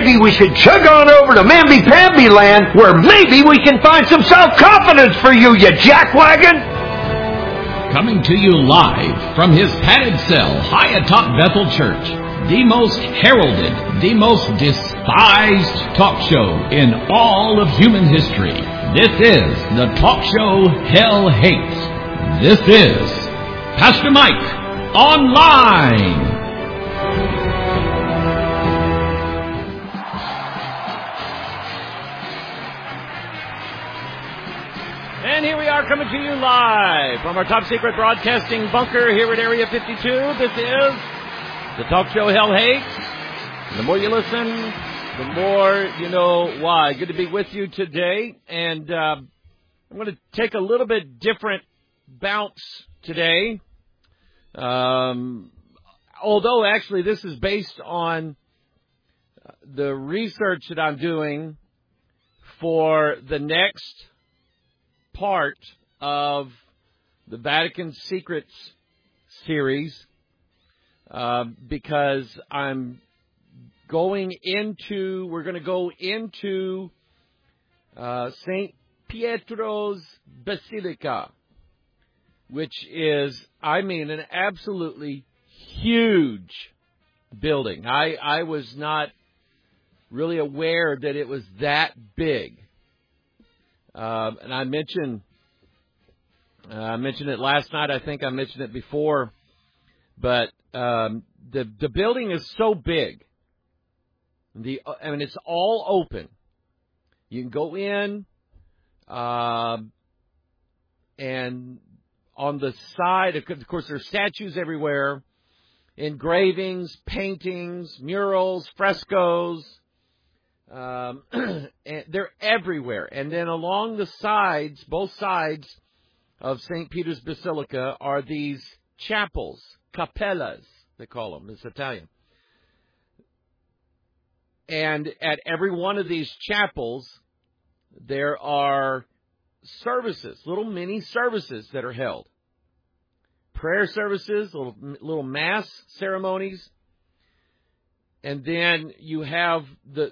maybe we should chug on over to Mamby-Pamby land where maybe we can find some self-confidence for you, you jackwagon! Coming to you live from his padded cell high atop Bethel Church, the most heralded, the most despised talk show in all of human history. This is the talk show Hell Hates. This is Pastor Mike Online. And here we are coming to you live from our top secret broadcasting bunker here at Area 52. This is the talk show Hell Hates. The more you listen, the more you know why. Good to be with you today. And I'm going to take a little bit different bounce today. Although actually this is based on the research that I'm doing for the next part of the Vatican Secrets series, because we're going to go into St. Pietro's Basilica, which is, an absolutely huge building. I was not really aware that it was that big. And I mentioned it last night. I think I mentioned it before, but the building is so big. It's all open. You can go in, and on the side, of course, there's statues everywhere, engravings, paintings, murals, frescoes. And they're everywhere. And then along the sides, both sides of St. Peter's Basilica are these chapels, capellas, they call them. It's Italian. And at every one of these chapels, there are services, little mini services that are held. Prayer services, little mass ceremonies. And then you have the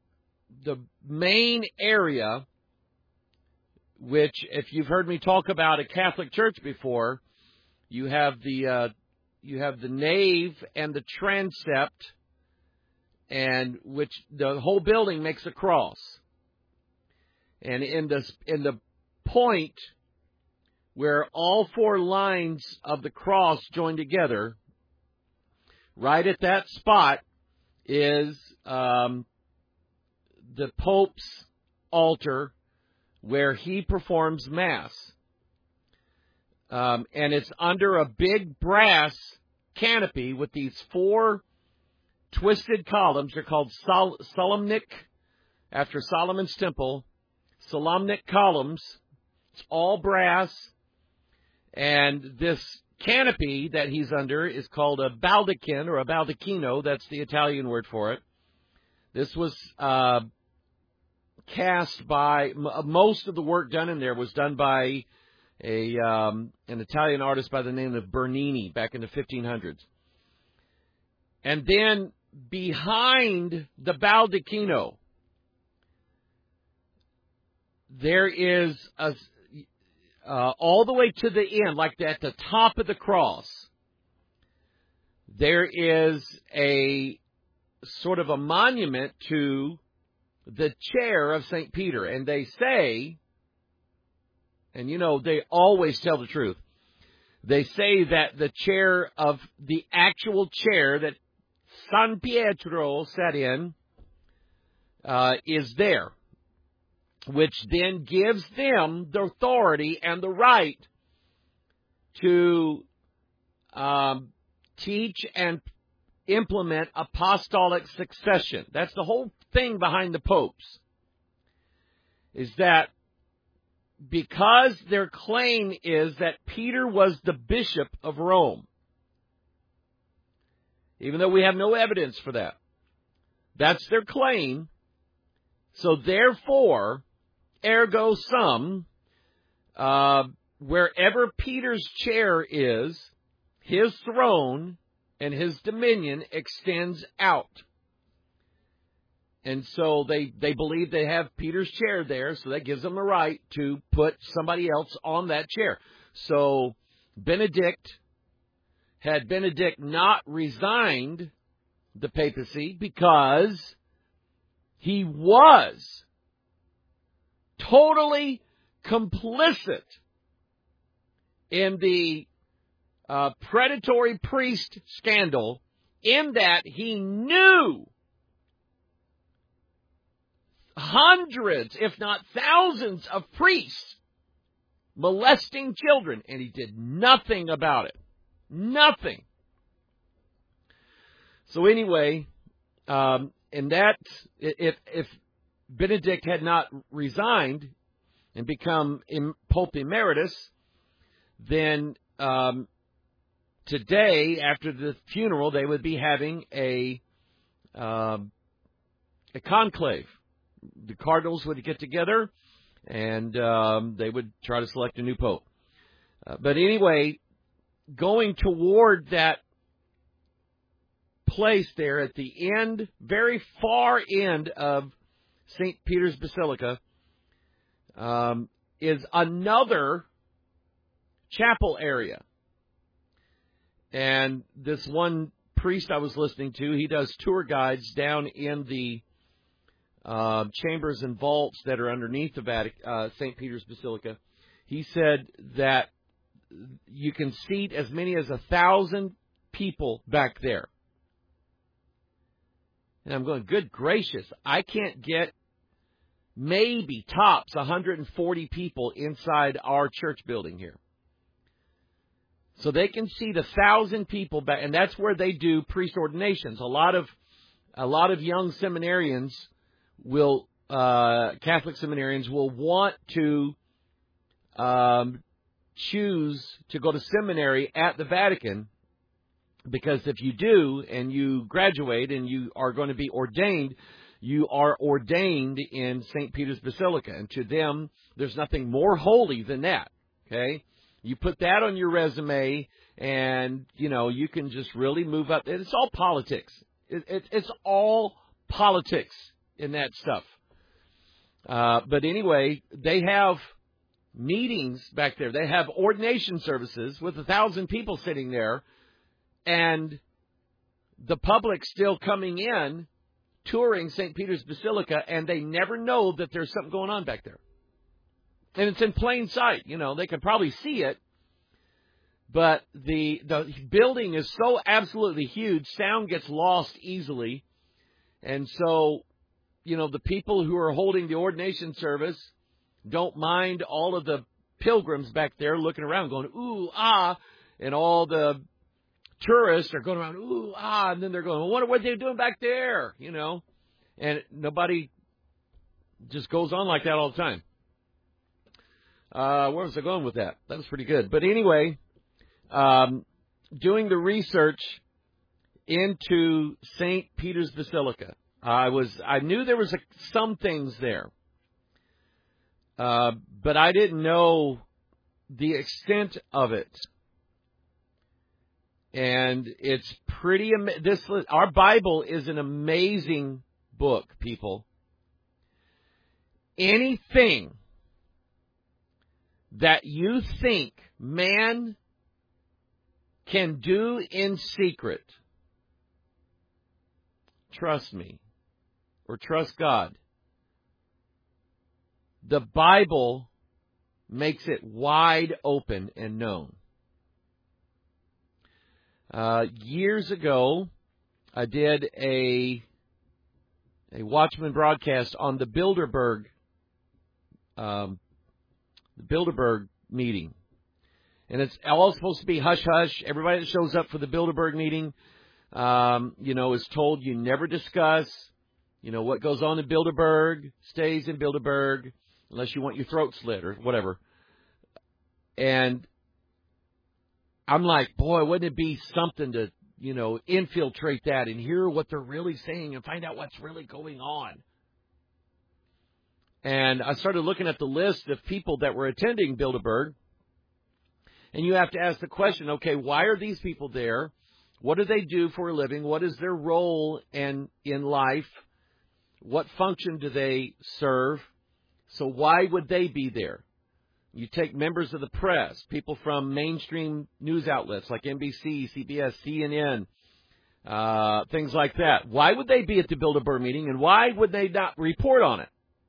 main area, which, if you've heard me talk about a Catholic church before, you have the nave and the transept, and which the whole building makes a cross. And in the point where all four lines of the cross join together, right at that spot is the Pope's altar where he performs Mass. And it's under a big brass canopy with these four twisted columns. They're called Solemnic, after Solomon's temple. Solemnic columns. It's all brass. And this canopy that he's under is called a baldachin or a baldacchino. That's the Italian word for it. This was cast by, most of the work done in there was done by an Italian artist by the name of Bernini back in the 1500s. And then behind the baldacchino, there is all the way to the end, like at the top of the cross, there is a sort of a monument to the chair of St. Peter. And they say, and they always tell the truth, they say that the chair of the actual chair that San Pietro sat in is there, which then gives them the authority and the right to teach and implement apostolic succession. That's the whole thing behind the popes, is that because their claim is that Peter was the bishop of Rome, even though we have no evidence for that. That's their claim. So therefore, ergo sum, wherever Peter's chair is, his throne and his dominion extends out. And so they believe they have Peter's chair there, so that gives them a right to put somebody else on that chair. So had Benedict not resigned the papacy, because he was totally complicit in the predatory priest scandal, in that he knew hundreds, if not thousands, of priests molesting children, and he did nothing about it. Nothing. So anyway, and that, if Benedict had not resigned and become Pope Emeritus, then today, after the funeral, they would be having a conclave. The cardinals would get together, and they would try to select a new pope. But anyway, going toward that place there at the end, very far end of St. Peter's Basilica, is another chapel area. And this one priest I was listening to, he does tour guides down in the chambers and vaults that are underneath the St. Peter's Basilica. He said that you can seat as many as 1,000 people back there. And I'm going, good gracious, I can't get maybe tops 140 people inside our church building here. So they can seat 1,000 people back, and that's where they do priest ordinations. A lot of young seminarians will, Catholic seminarians will want to choose to go to seminary at the Vatican, because if you do and you graduate and you are going to be ordained, you are ordained in St. Peter's Basilica. And to them, there's nothing more holy than that. Okay? You put that on your resume, and, you can just really move up. It's all politics. It's all politics in that stuff. But anyway, they have meetings back there. They have ordination services with 1,000 people sitting there, and the public still coming in, touring St. Peter's Basilica, and they never know that there's something going on back there. And it's in plain sight. They can probably see it, but the building is so absolutely huge, sound gets lost easily. And so, the people who are holding the ordination service don't mind all of the pilgrims back there looking around going, ooh, ah, and all the tourists are going around, ooh, ah, and then they're going, I wonder what they're doing back there, and nobody just goes on like that all the time. Where was I going with that? That was pretty good. But anyway, doing the research into St. Peter's Basilica, I knew there was some things there, but I didn't know the extent of it. And it's pretty our Bible is an amazing book, people. Anything that you think man can do in secret, trust me, or trust God. The Bible makes it wide open and known. Years ago, I did a Watchman broadcast on the Bilderberg meeting. And it's all supposed to be hush-hush. Everybody that shows up for the Bilderberg meeting, is told you never discuss, what goes on in Bilderberg stays in Bilderberg unless you want your throat slit or whatever. And I'm like, boy, wouldn't it be something to, infiltrate that and hear what they're really saying and find out what's really going on. And I started looking at the list of people that were attending Bilderberg. And you have to ask the question, okay, why are these people there? What do they do for a living? What is their role in life? What function do they serve? So why would they be there? You take members of the press, people from mainstream news outlets like NBC, CBS, CNN, things like that. Why would they be at the Bilderberg meeting, and why would they not report on it?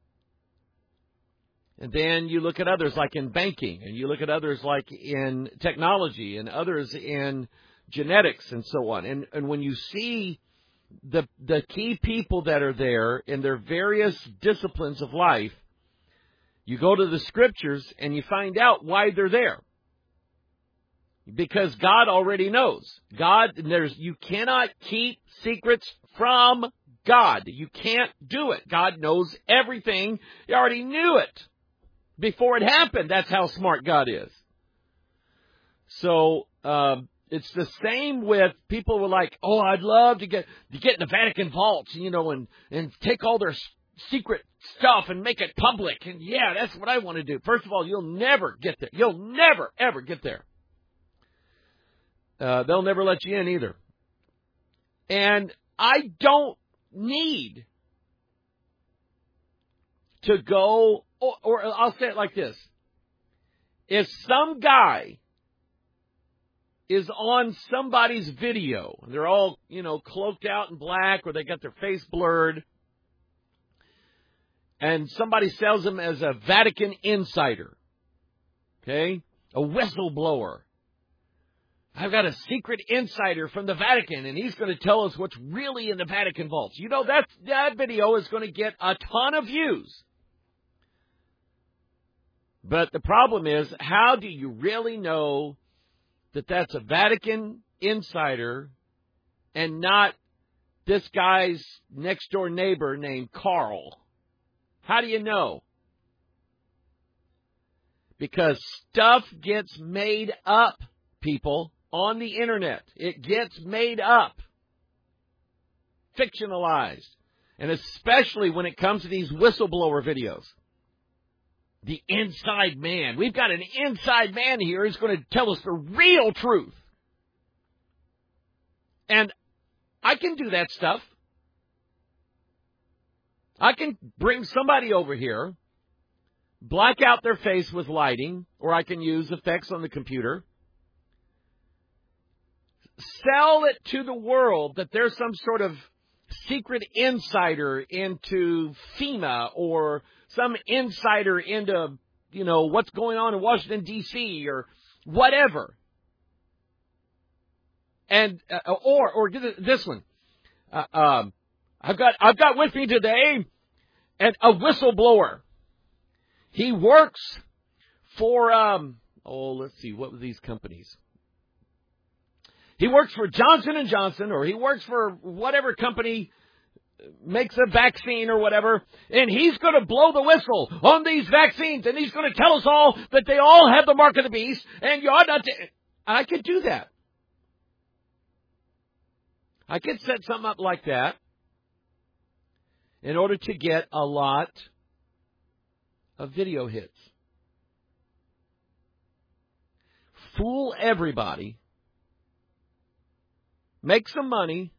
And then you look at others like in banking, and you look at others like in technology, and others in genetics and so on. And when you see the key people that are there in their various disciplines of life, you go to the Scriptures and you find out why they're there. Because God already knows. You cannot keep secrets from God. You can't do it. God knows everything. He already knew it before it happened. That's how smart God is. So, it's the same with people who are like, oh, I'd love to get in the Vatican vaults, and take all their secret stuff and make it public. And yeah, that's what I want to do. First of all, you'll never get there. You'll never, ever get there. They'll never let you in either. And I don't need to go, or I'll say it like this. If some guy is on somebody's video, and they're all, cloaked out in black, or they got their face blurred, and somebody sells them as a Vatican insider, okay, a whistleblower. I've got a secret insider from the Vatican, and he's going to tell us what's really in the Vatican vaults. That video is going to get a ton of views. But the problem is, how do you really know that that's a Vatican insider and not this guy's next door neighbor named Carl? How do you know? Because stuff gets made up, people, on the internet. It gets made up. Fictionalized. And especially when it comes to these whistleblower videos. The inside man. We've got an inside man here who's going to tell us the real truth. And I can do that stuff. I can bring somebody over here, black out their face with lighting, or I can use effects on the computer, sell it to the world that there's some sort of secret insider into FEMA, or some insider into, what's going on in Washington, D.C., or whatever. And, or this one. I've got with me today a whistleblower. He works for, let's see, what were these companies? He works for Johnson & Johnson, or he works for whatever company makes a vaccine or whatever, and he's going to blow the whistle on these vaccines, and he's going to tell us all that they all have the mark of the beast, and you ought not to. I could do that. I could set something up like that in order to get a lot of video hits. Fool everybody. Make some money.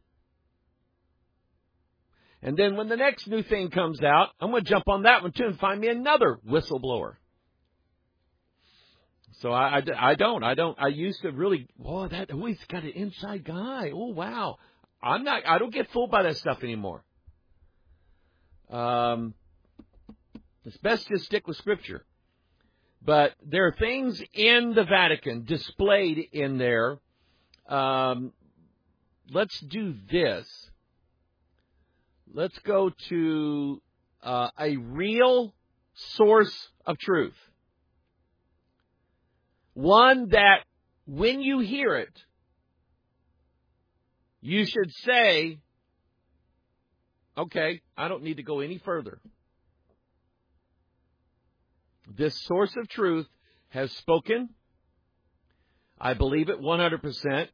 And then when the next new thing comes out, I'm going to jump on that one too and find me another whistleblower. So I used to really, he's got an inside guy. Oh, wow. I don't get fooled by that stuff anymore. It's best to stick with Scripture. But there are things in the Vatican displayed in there. Let's do this. Let's go to a real source of truth. One that, when you hear it, you should say, okay, I don't need to go any further. This source of truth has spoken. I believe it 100%.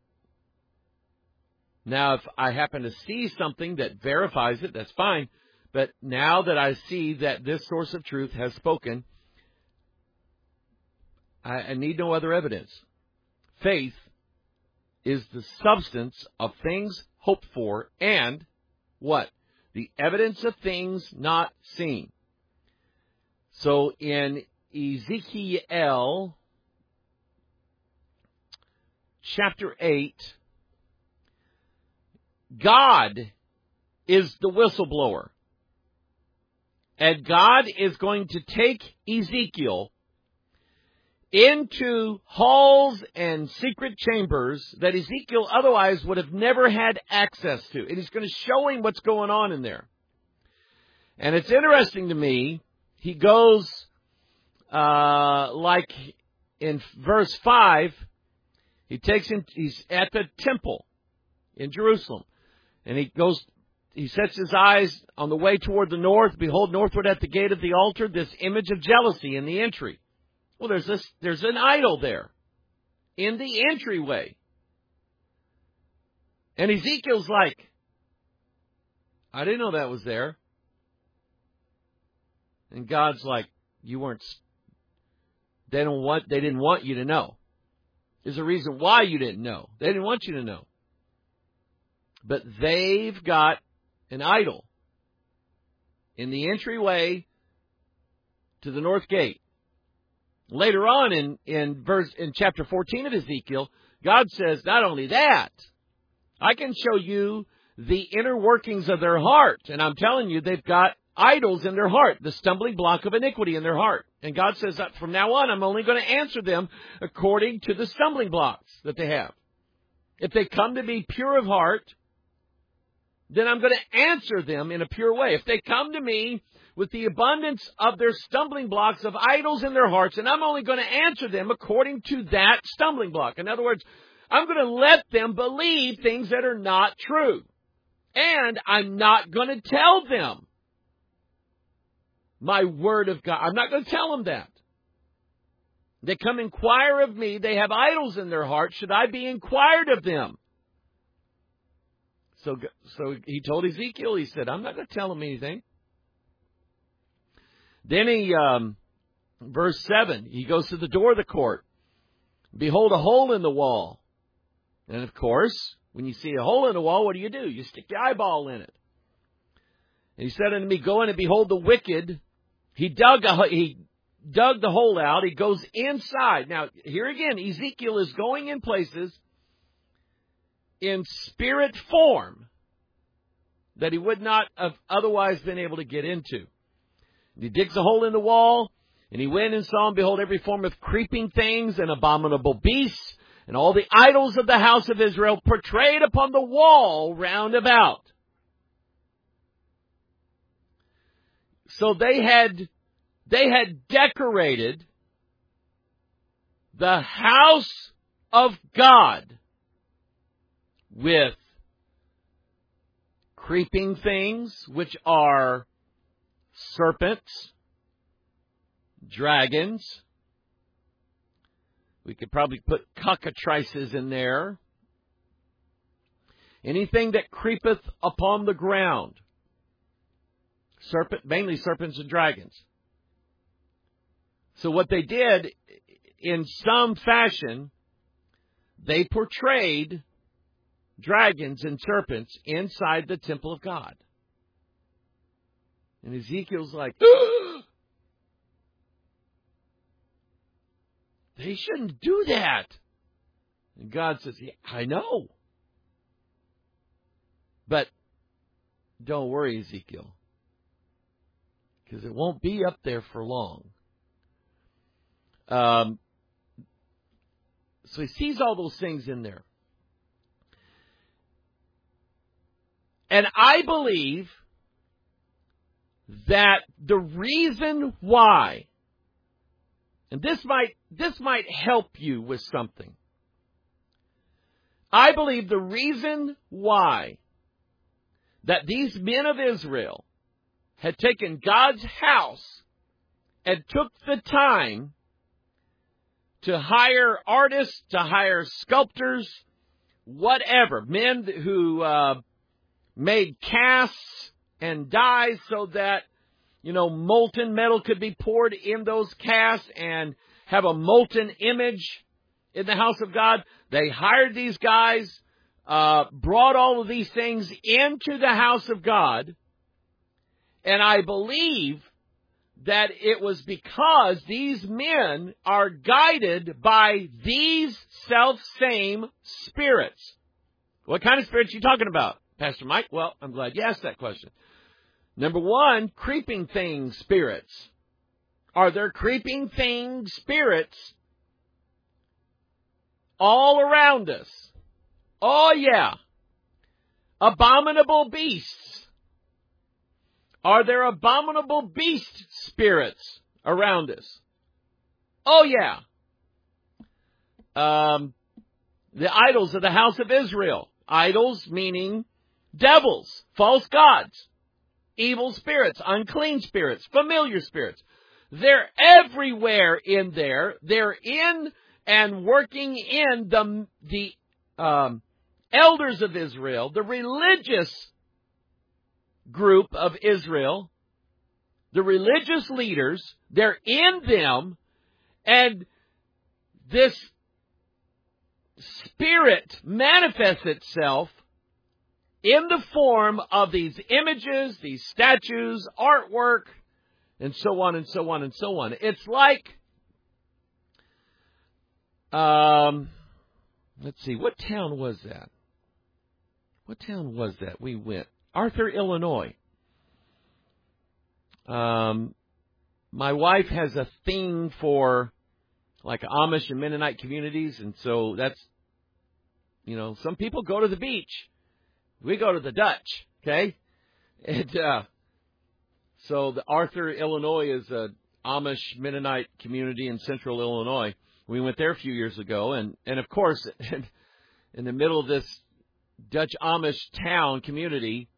Now, if I happen to see something that verifies it, that's fine. But now that I see that this source of truth has spoken, I need no other evidence. Faith is the substance of things hoped for and what? The evidence of things not seen. So in Ezekiel chapter 8, God is the whistleblower. And God is going to take Ezekiel into halls and secret chambers that Ezekiel otherwise would have never had access to. And he's going to show him what's going on in there. And it's interesting to me, he goes, like in verse 5, he's at the temple in Jerusalem. And he sets his eyes on the way toward the north. Behold, northward at the gate of the altar, this image of jealousy in the entry. Well, there's an idol there in the entryway. And Ezekiel's like, I didn't know that was there. And God's like, they didn't want you to know. There's a reason why you didn't know. They didn't want you to know. But they've got an idol in the entryway to the north gate. Later on in chapter 14 of Ezekiel, God says, not only that, I can show you the inner workings of their heart. And I'm telling you, they've got idols in their heart, the stumbling block of iniquity in their heart. And God says that from now on, I'm only going to answer them according to the stumbling blocks that they have. If they come to me pure of heart, then I'm going to answer them in a pure way. If they come to me with the abundance of their stumbling blocks of idols in their hearts, and I'm only going to answer them according to that stumbling block. In other words, I'm going to let them believe things that are not true. And I'm not going to tell them my word of God. I'm not going to tell them that. They come inquire of me. They have idols in their heart. Should I be inquired of them? So he told Ezekiel, he said, I'm not going to tell him anything. Then verse 7, he goes to the door of the court. Behold, a hole in the wall. And of course, when you see a hole in the wall, what do? You stick your eyeball in it. And he said unto me, go in and behold the wicked. He dug the hole out. He goes inside. Now, here again, Ezekiel is going in places in spirit form that he would not have otherwise been able to get into. And he digs a hole in the wall, and he went and saw and behold every form of creeping things and abominable beasts, and all the idols of the house of Israel portrayed upon the wall round about. So they had decorated the house of God with creeping things, which are serpents, dragons. We could probably put cockatrices in there. Anything that creepeth upon the ground. Mainly serpents and dragons. So what they did, in some fashion, they portrayed dragons and serpents inside the temple of God. And Ezekiel's like, they shouldn't do that. And God says, yeah, I know. But don't worry, Ezekiel, because it won't be up there for long. So he sees all those things in there. And I believe that the reason why, and this might help you with something. I believe the reason why that these men of Israel had taken God's house and took the time to hire artists, to hire sculptors, whatever, men who made casts and dyes so that, molten metal could be poured in those casts and have a molten image in the house of God. They hired these guys, brought all of these things into the house of God, And I believe that it was because these men are guided by these self-same spirits. What kind of spirits are you talking about, Pastor Mike? Well, I'm glad you asked that question. Number one, creeping thing spirits. Are there creeping thing spirits all around us? Oh, yeah. Abominable beasts. Are there abominable beast spirits around us? Oh, yeah. The idols of the house of Israel. Idols meaning devils, false gods, evil spirits, unclean spirits, familiar spirits. They're everywhere in there. They're in and working in the elders of Israel, the religious group of Israel, the religious leaders. They're in them, and this spirit manifests itself in the form of these images, these statues, artwork, and so on and so on and so on. It's like, let's see, what town was that? What town was that we went? Arthur, Illinois. My wife has a thing for like Amish and Mennonite communities, and so that's, some people go to the beach. We go to the Dutch, okay? And so the Arthur, Illinois is a Amish Mennonite community in central Illinois. We went there a few years ago, and of course, in the middle of this Dutch Amish town community,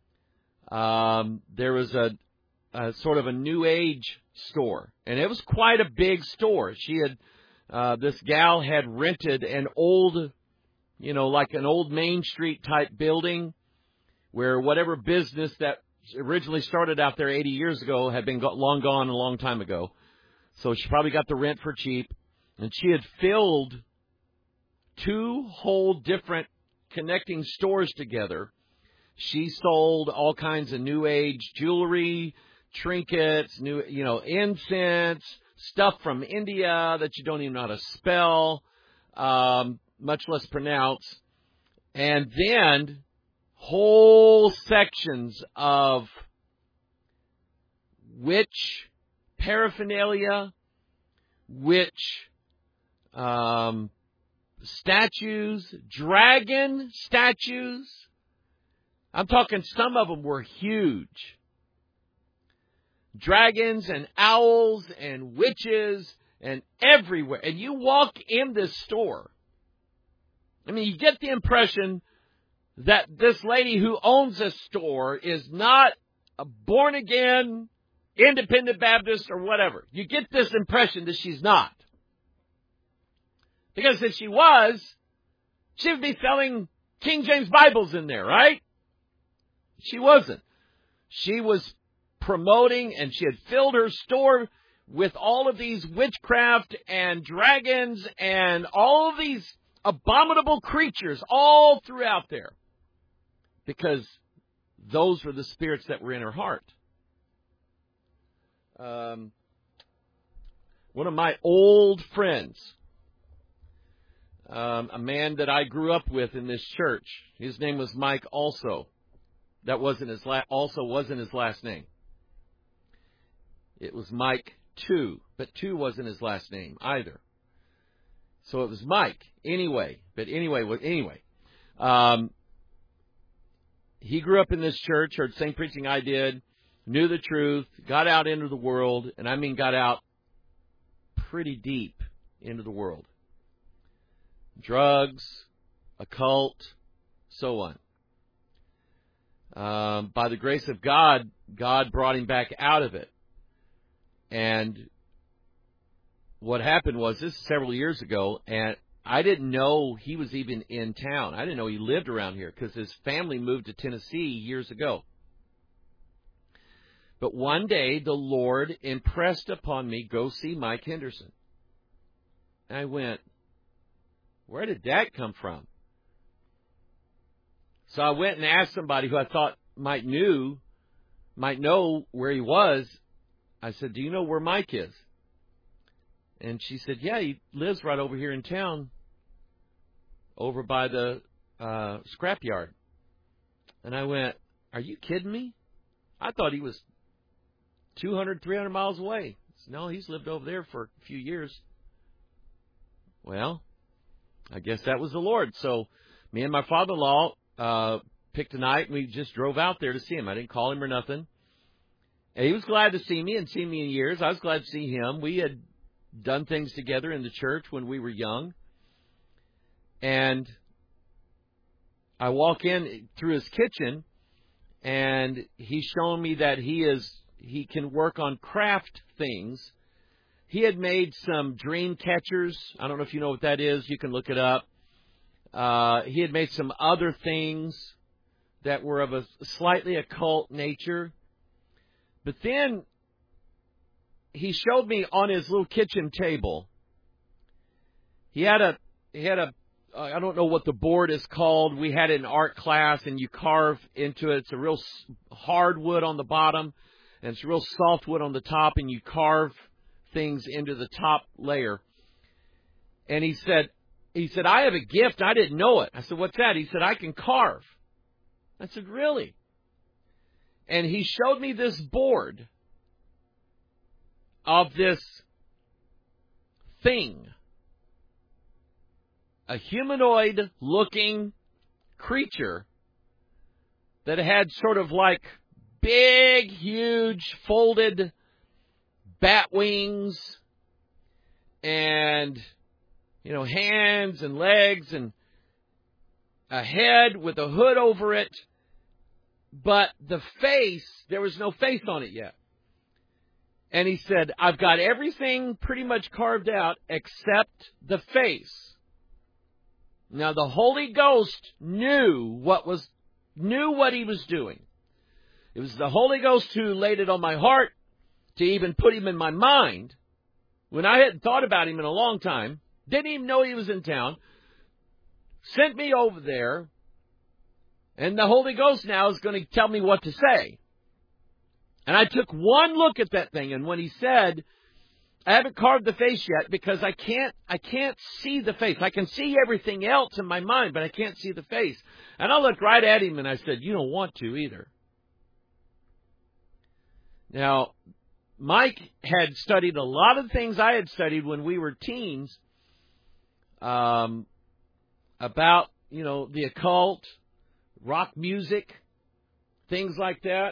there was a sort of a New Age store, and it was quite a big store. She had, this gal had rented an old, like an old Main Street type building where whatever business that originally started out there 80 years ago had been long gone a long time ago. So she probably got the rent for cheap, and she had filled 2 whole different connecting stores together. She sold all kinds of New Age jewelry, trinkets, incense, stuff from India that you don't even know how to spell, much less pronounce, and then whole sections of witch paraphernalia, witch statues, dragon statues. I'm talking some of them were huge. Dragons and owls and witches and everywhere. And you walk in this store. I mean, you get the impression that this lady who owns this store is not a born-again, independent Baptist or whatever. You get this impression that she's not. Because if she was, she would be selling King James Bibles in there, right? She wasn't. She was promoting, and she had filled her store with all of these witchcraft and dragons and all of these abominable creatures all throughout there. Because those were the spirits that were in her heart. One of my old friends, a man that I grew up with in this church, his name was Mike also. That wasn't his wasn't his last name. It was Mike 2, but 2 wasn't his last name either. So it was Mike anyway. He grew up in this church, heard the same preaching I did, knew the truth, got out into the world, and I mean got out pretty deep into the world. Drugs, occult, so on. By the grace of God, God brought him back out of it. And what happened was, this is several years ago, and I didn't know he was even in town. I didn't know he lived around here because his family moved to Tennessee years ago. But one day, the Lord impressed upon me, go see Mike Henderson. And I went, where did that come from? So I went and asked somebody who I thought might knew might know where he was, I said, do you know where Mike is? And she said, yeah, he lives right over here in town, over by the scrapyard. And I went, are you kidding me? I thought he was 200, 300 miles away. Said, no, he's lived over there for a few years. Well, I guess that was the Lord. So me and my father-in-law picked a night, and we just drove out there to see him. I didn't call him or nothing. And he was glad to see me and see me in years. I was glad to see him. We had done things together in the church when we were young. And I walk in through his kitchen, and he's showing me that he can work on craft things. He had made some dream catchers. I don't know if you know what that is. You can look it up. He had made some other things that were of a slightly occult nature. But then he showed me on his little kitchen table. He had a I don't know what the board is called. We had it in art class, and you carve into it. It's a real hard wood on the bottom, and it's real soft wood on the top, and you carve things into the top layer. And he said, I have a gift. I didn't know it. I said, what's that? He said, I can carve. I said, really? And he showed me this board of this thing. A humanoid-looking creature that had sort of like big, huge, folded bat wings and, hands and legs and a head with a hood over it. But the face, there was no face on it yet. And he said, I've got everything pretty much carved out except the face. Now, the Holy Ghost knew what he was doing. It was the Holy Ghost who laid it on my heart to even put him in my mind when I hadn't thought about him in a long time. Didn't even know he was in town. Sent me over there. And the Holy Ghost now is going to tell me what to say. And I took one look at that thing, and when he said, I haven't carved the face yet because I can't see the face. I can see everything else in my mind, but I can't see the face. And I looked right at him and I said, you don't want to either. Now, Mike had studied a lot of things I had studied when we were teens about, the occult, rock music, things like that.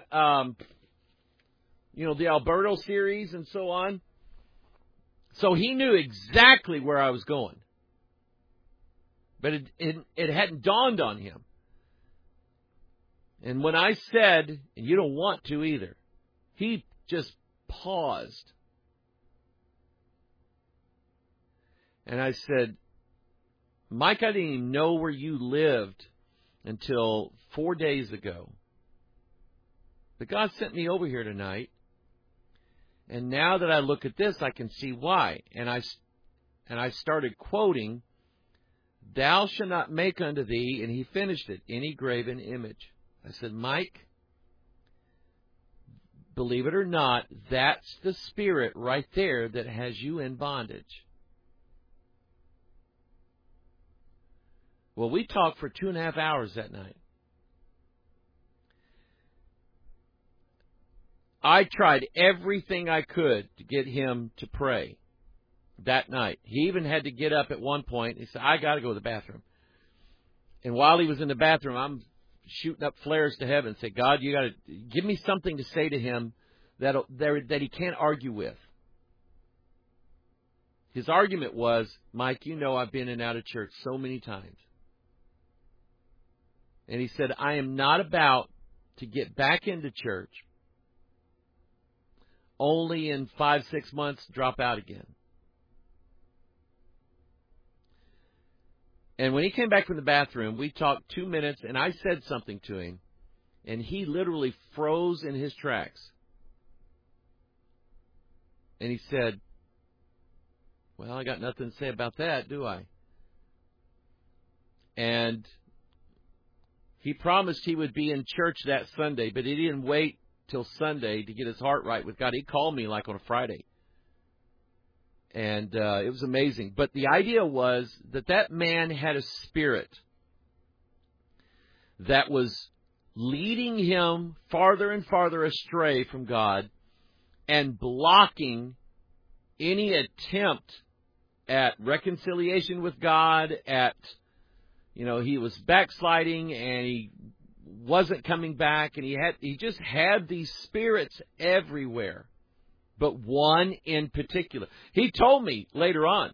The Alberto series and so on. So he knew exactly where I was going. But it hadn't dawned on him. And when I said, and you don't want to either, he just paused. And I said, Mike, I didn't even know where you lived until 4 days ago. But God sent me over here tonight. And now that I look at this, I can see why. And I started quoting, thou shalt not make unto thee, and he finished it, any graven image. I said, Mike, believe it or not, that's the spirit right there that has you in bondage. Well, we talked for 2.5 hours that night. I tried everything I could to get him to pray that night. He even had to get up at one point. He said, I got to go to the bathroom. And while he was in the bathroom, I'm shooting up flares to heaven and say, God, you got to give me something to say to him that he can't argue with. His argument was, Mike, I've been in and out of church so many times. And he said, I am not about to get back into church only in 5-6 months drop out again. And when he came back from the bathroom, we talked 2 minutes, and I said something to him, and he literally froze in his tracks. And he said, well, I got nothing to say about that, do I? And he promised he would be in church that Sunday, but he didn't wait till Sunday to get his heart right with God. He called me like on a Friday. And it was amazing. But the idea was that man had a spirit that was leading him farther and farther astray from God and blocking any attempt at reconciliation with God, he was backsliding and he wasn't coming back, and he just had these spirits everywhere, but one in particular. He told me later on,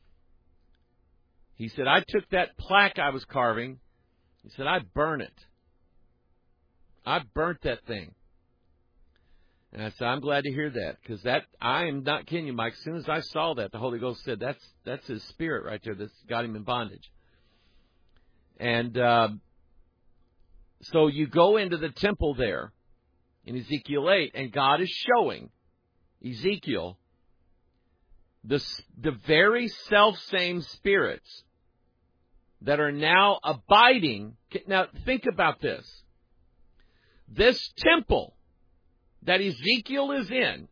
he said, I took that plaque I was carving, he said, I burnt it. I burnt that thing. And I said, I'm glad to hear that, because I am not kidding you, Mike. As soon as I saw that, the Holy Ghost said, that's his spirit right there that's got him in bondage. And so you go into the temple there in Ezekiel 8, and God is showing Ezekiel the very self-same spirits that are now abiding. Now, think about this. This temple that Ezekiel is in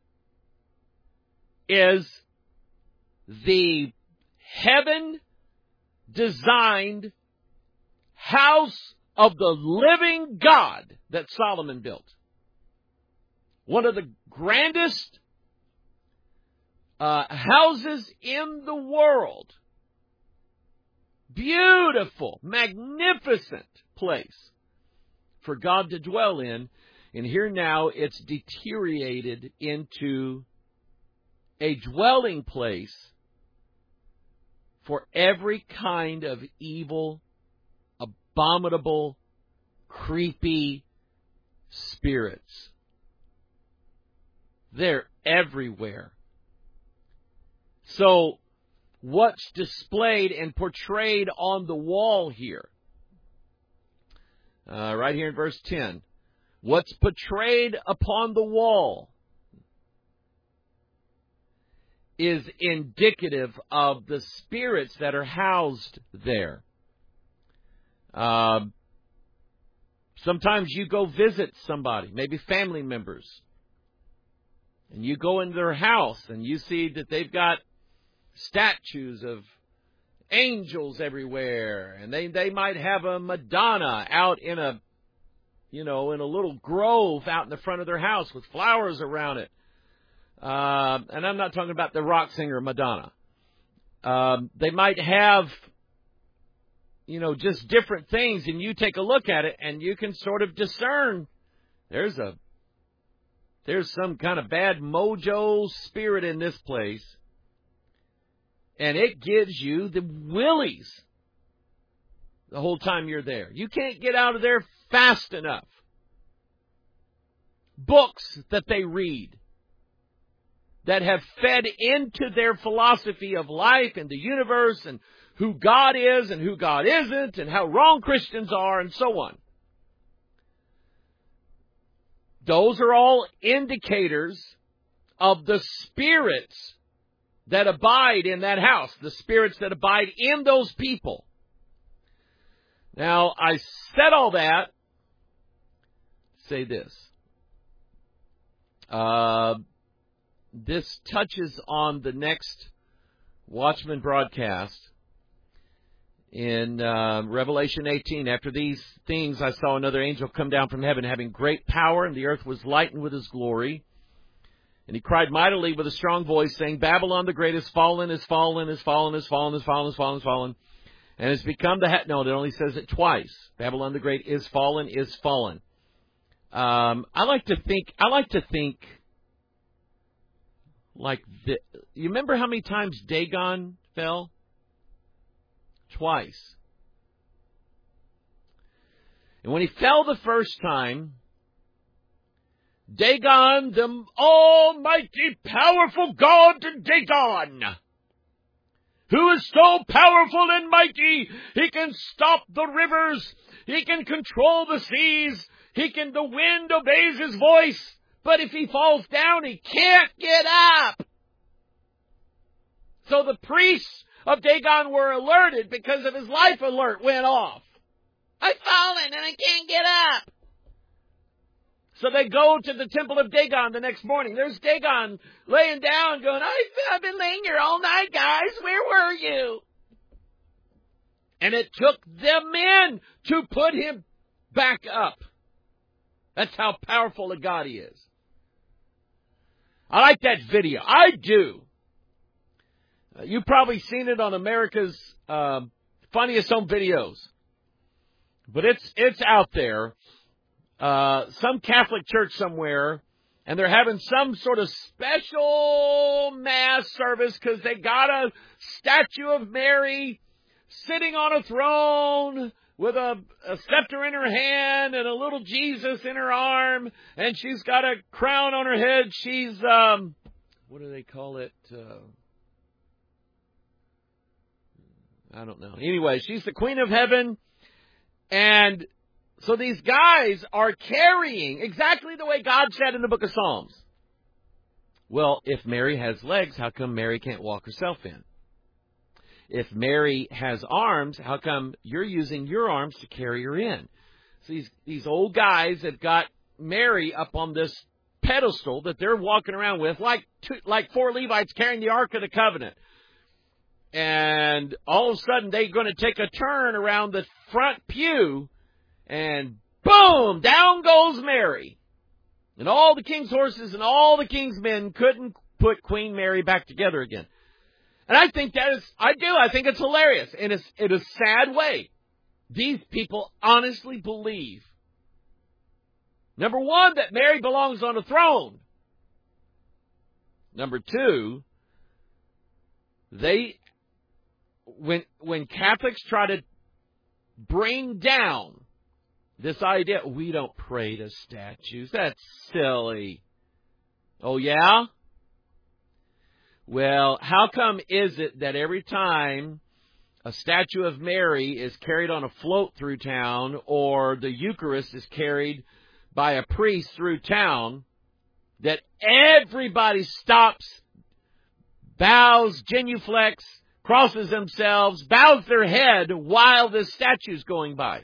is the heaven-designed house of the living God that Solomon built. One of the grandest houses in the world. Beautiful, magnificent place for God to dwell in. And here now it's deteriorated into a dwelling place for every kind of evil, abominable, creepy spirits. They're everywhere. So, what's displayed and portrayed on the wall here? Right here in verse 10. What's portrayed upon the wall is indicative of the spirits that are housed there. Sometimes you go visit somebody, maybe family members, and you go into their house and you see that they've got statues of angels everywhere, and they might have a Madonna out in a little grove out in the front of their house with flowers around it. And I'm not talking about the rock singer Madonna. They might have, just different things, and you take a look at it and you can sort of discern there's some kind of bad mojo spirit in this place. And it gives you the willies the whole time you're there. You can't get out of there fast enough. Books that they read that have fed into their philosophy of life and the universe and who God is and who God isn't and how wrong Christians are and so on. Those are all indicators of the spirits that abide in that house, the spirits that abide in those people. Now, I said all that to say this. This touches on the next Watchman broadcast in Revelation 18. After these things, I saw another angel come down from heaven, having great power, and the earth was lightened with his glory. And he cried mightily with a strong voice, saying, Babylon the great is fallen, is fallen, is fallen, is fallen, is fallen, is fallen, is fallen. And has become the head. No, it only says it twice. Babylon the great is fallen, is fallen. I like to think like this. You remember how many times Dagon fell? Twice. And when he fell the first time, Dagon, the almighty, powerful God, Dagon, who is so powerful and mighty, he can stop the rivers, he can control the seas, the wind obeys his voice, but if he falls down, he can't get up. So the priests of Dagon were alerted because of his life alert went off. I've fallen and I can't get up. So they go to the temple of Dagon the next morning. There's Dagon laying down going, I've been laying here all night, guys. Where were you? And it took them men to put him back up. That's how powerful a God he is. I like that video. I do. You've probably seen it on America's Funniest Home Videos. But it's out there. Some Catholic church somewhere, and they're having some sort of special mass service because they got a statue of Mary sitting on a throne with a scepter in her hand and a little Jesus in her arm, and she's got a crown on her head. She's, what do they call it? I don't know. Anyway, she's the Queen of Heaven, and so these guys are carrying exactly the way God said in the book of Psalms. Well, if Mary has legs, how come Mary can't walk herself in? If Mary has arms, how come you're using your arms to carry her in? So these old guys have got Mary up on this pedestal that they're walking around with, like four Levites carrying the Ark of the Covenant. And all of a sudden, they're going to take a turn around the front pew, and boom, down goes Mary. And all the king's horses and all the king's men couldn't put Queen Mary back together again. And I think I think it's hilarious in a sad way. These people honestly believe, number one, that Mary belongs on a throne. Number two, when Catholics try to bring down this idea, we don't pray to statues. That's silly. Oh, yeah? Well, how come is it that every time a statue of Mary is carried on a float through town, or the Eucharist is carried by a priest through town, that everybody stops, bows, genuflects, crosses themselves, bows their head while this statue's going by?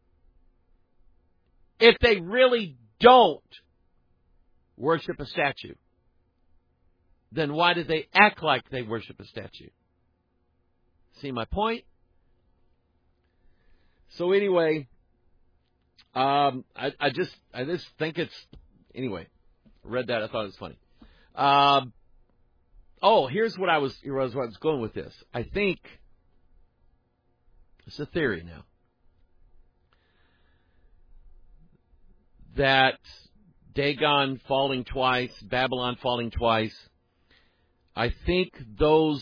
If they really don't worship a statue, then why do they act like they worship a statue? See my point? So anyway, I just think it's, anyway, read that, I thought it was funny. Here's what I was going with this. I think it's a theory now that Dagon falling twice, Babylon falling twice, I think those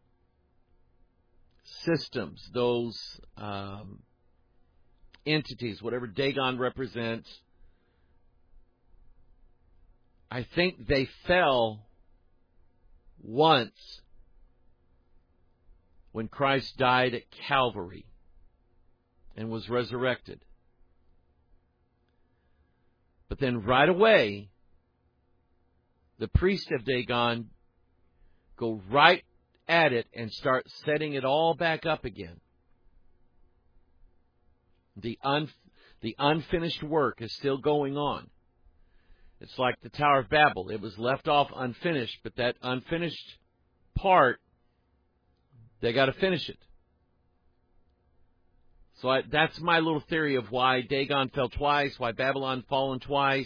systems, those entities, whatever Dagon represents, I think they fell once when Christ died at Calvary and was resurrected. But then right away, the priests of Dagon go right at it and start setting it all back up again. The unfinished work is still going on. It's like the Tower of Babel. It was left off unfinished, but that unfinished part, they got to finish it. So that's my little theory of why Dagon fell twice, why Babylon fallen twice,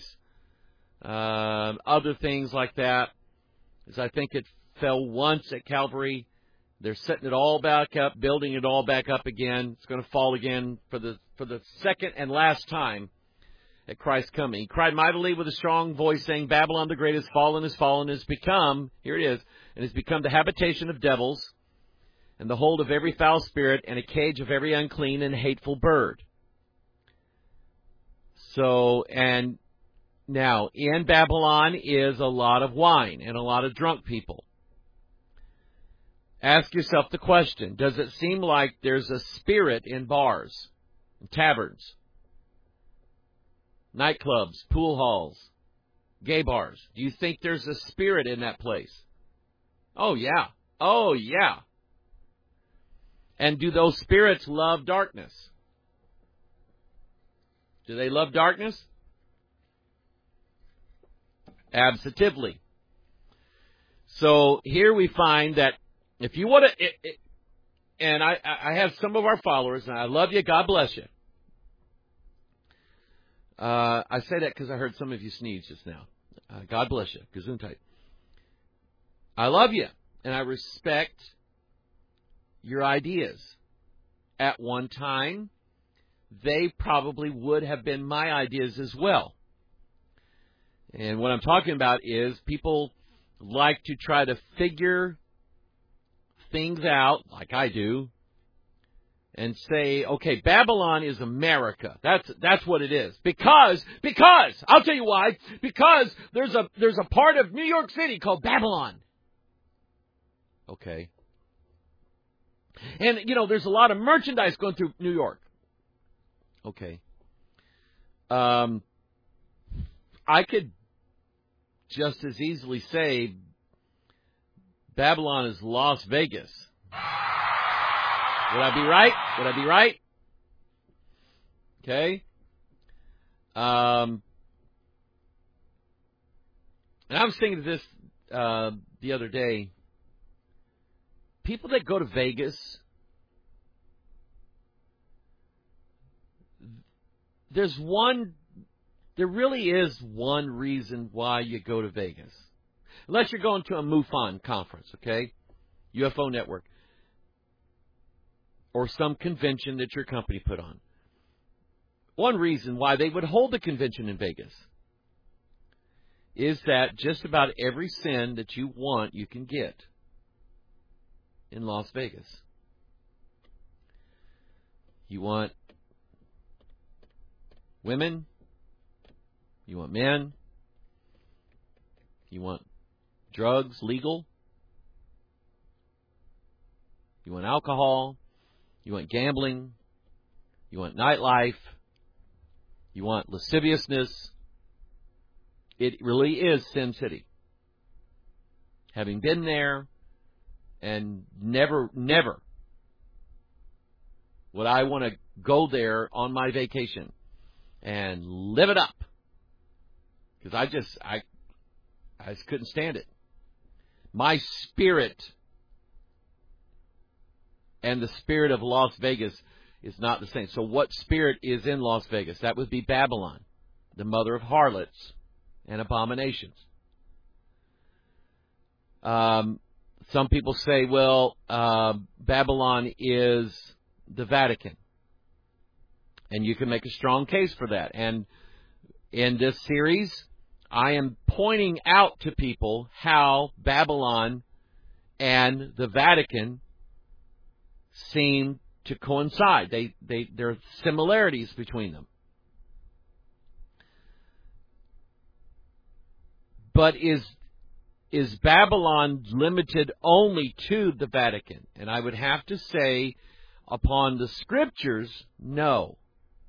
other things like that. Is I think it fell once at Calvary. They're setting it all back up, building it all back up again. It's going to fall again for the second and last time at Christ's coming. He cried mightily with a strong voice, saying, Babylon the great is fallen, has become, here it is, and has become the habitation of devils, and the hold of every foul spirit, and a cage of every unclean and hateful bird. So, and now, in Babylon is a lot of wine and a lot of drunk people. Ask yourself the question, does it seem like there's a spirit in bars, in taverns, nightclubs, pool halls, gay bars? Do you think there's a spirit in that place? Oh, yeah. Oh, yeah. And do those spirits love darkness? Do they love darkness? absentively. So here we find that if you want to, and I have some of our followers, and I love you, God bless you. I say that because I heard some of you sneeze just now. God bless you. Gesundheit. I love you, and I respect your ideas. At one time, they probably would have been my ideas as well. And what I'm talking about is people like to try to figure things out, like I do, and say, okay, Babylon is America. That's what it is. Because I'll tell you why. Because there's a part of New York City called Babylon. Okay. And there's a lot of merchandise going through New York. Okay. I could just as easily say Babylon is Las Vegas. Would I be right? Would I be right? Okay. And I was thinking of this the other day. People that go to Vegas, there really is one reason why you go to Vegas. Unless you're going to a MUFON conference, okay? UFO Network. Or some convention that your company put on. One reason why they would hold the convention in Vegas is that just about every sin that you want, you can get in Las Vegas. You want women, you want men, you want drugs legal, you want alcohol, you want gambling, you want nightlife, you want lasciviousness. It really is Sin City. Having been there, and never would I want to go there on my vacation and live it up. Because I just couldn't stand it. My spirit and the spirit of Las Vegas is not the same. So what spirit is in Las Vegas? That would be Babylon, the mother of harlots and abominations. Some people say, well, Babylon is the Vatican. And you can make a strong case for that. And in this series, I am pointing out to people how Babylon and the Vatican seem to coincide. There are similarities between them. But is Babylon limited only to the Vatican? And I would have to say, upon the Scriptures, no.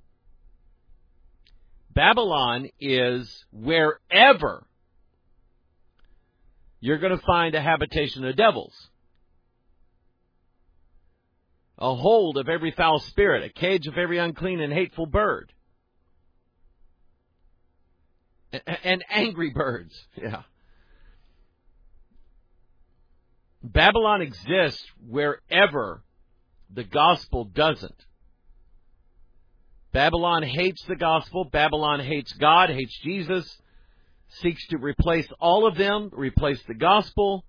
Babylon is wherever you're going to find a habitation of devils, a hold of every foul spirit, a cage of every unclean and hateful bird, and angry birds. Yeah. Babylon exists wherever the gospel doesn't. Babylon hates the gospel. Babylon hates God, hates Jesus, seeks to replace all of them, replace the gospel.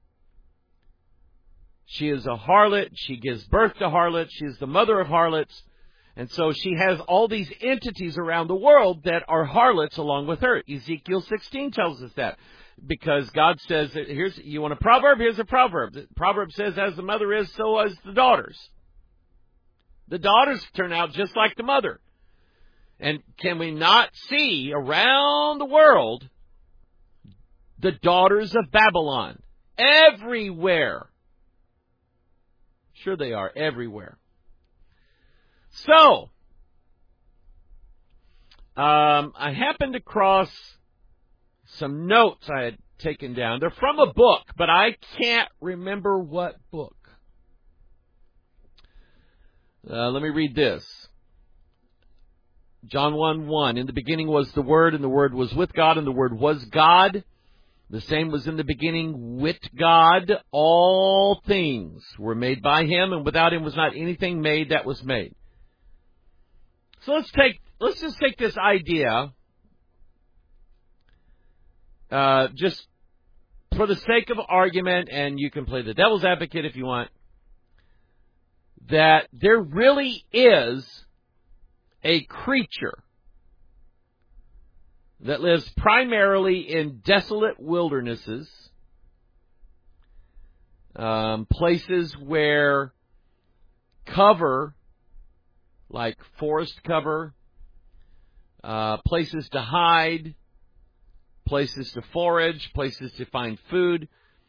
She is a harlot. She gives birth to harlots. She is the mother of harlots. And so she has all these entities around the world that are harlots along with her. Ezekiel 16 tells us that. Because God says, you want a proverb? Here's a proverb. The proverb says, as the mother is, so is the daughters. The daughters turn out just like the mother. And can we not see around the world the daughters of Babylon? Everywhere. Sure they are, everywhere. So, I happened across some notes I had taken down. They're from a book, but I can't remember what book. Let me read this. John 1:1. In the beginning was the Word, and the Word was with God, and the Word was God. The same was in the beginning with God. All things were made by Him, and without Him was not anything made that was made. So let's just take this idea, just for the sake of argument, and you can play the devil's advocate if you want, that there really is a creature that lives primarily in desolate wildernesses, places where cover, like forest cover, places to hide, places to forage, places to find food.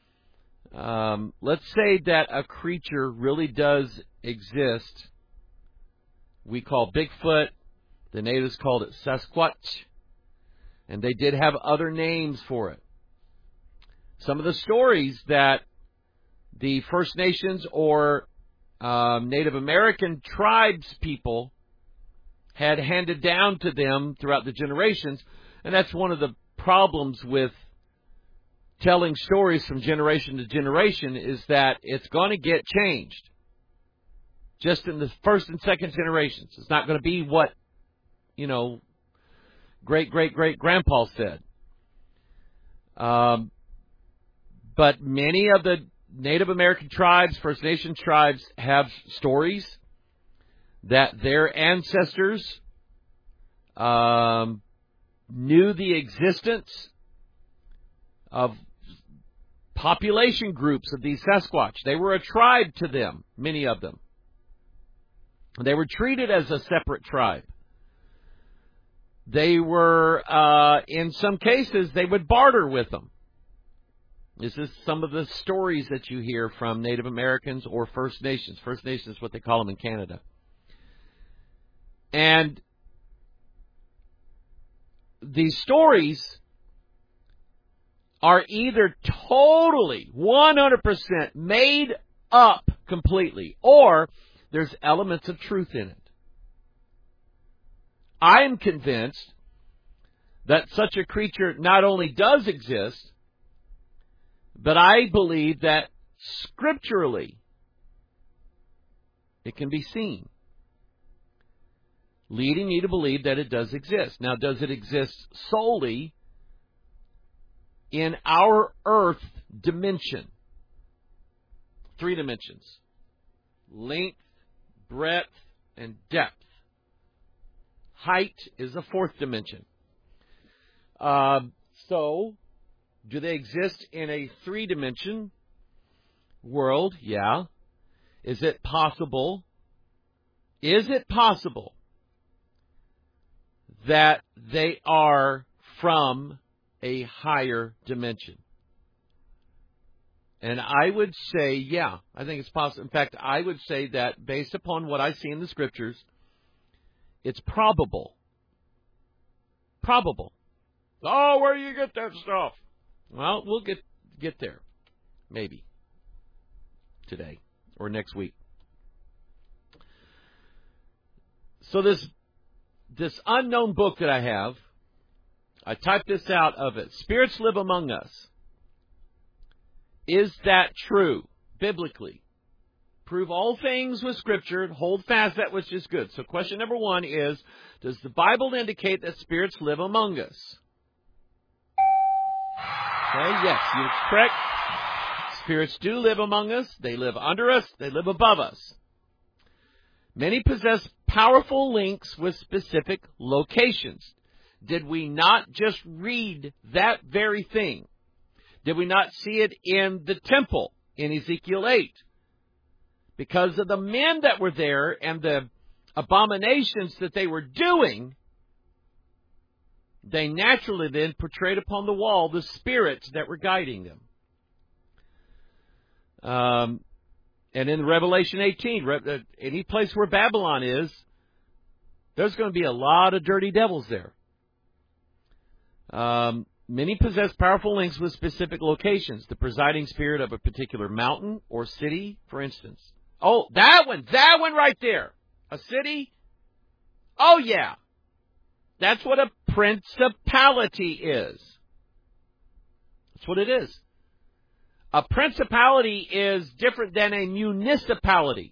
Let's say that a creature really does exist. We call Bigfoot. The natives called it Sasquatch. And they did have other names for it. Some of the stories that the First Nations or Native American tribes people had handed down to them throughout the generations, and that's one of the problems with telling stories from generation to generation, is that it's going to get changed just in the first and second generations. It's not going to be what, great-great-great-grandpa said. But many of the Native American tribes, First Nation tribes, have stories that their ancestors knew the existence of population groups of these Sasquatch. They were a tribe to them, many of them. They were treated as a separate tribe. They were, in some cases, they would barter with them. This is some of the stories that you hear from Native Americans or First Nations. First Nations is what they call them in Canada. And these stories are either totally, 100% made up completely, or there's elements of truth in it. I am convinced that such a creature not only does exist, but I believe that scripturally it can be seen, leading me to believe that it does exist. Now, does it exist solely in our earth dimension? 3 dimensions: length, breadth, and depth. Height is a 4th dimension. So, do they exist in a 3-dimension world? Yeah. Is it possible? Is it possible that they are from a higher dimension? And I would say, yeah, I think it's possible. In fact, I would say that based upon what I see in the Scriptures, it's probable. Probable. Oh, where do you get that stuff? Well, we'll get there. Maybe. Today. Or next week. So this unknown book that I have, I typed this out of it. Spirits live among us. Is that true, biblically? Prove all things with Scripture, hold fast that which is good. So question number 1 is, does the Bible indicate that spirits live among us? Okay, yes, you're correct. Spirits do live among us. They live under us. They live above us. Many possess powerful links with specific locations. Did we not just read that very thing? Did we not see it in the temple in Ezekiel 8? Because of the men that were there and the abominations that they were doing, they naturally then portrayed upon the wall the spirits that were guiding them. And in Revelation 18, any place where Babylon is, there's going to be a lot of dirty devils there. Many possess powerful links with specific locations. The presiding spirit of a particular mountain or city, for instance. Oh, that one right there. A city? Oh, yeah. That's what a principality is. That's what it is. A principality is different than a municipality.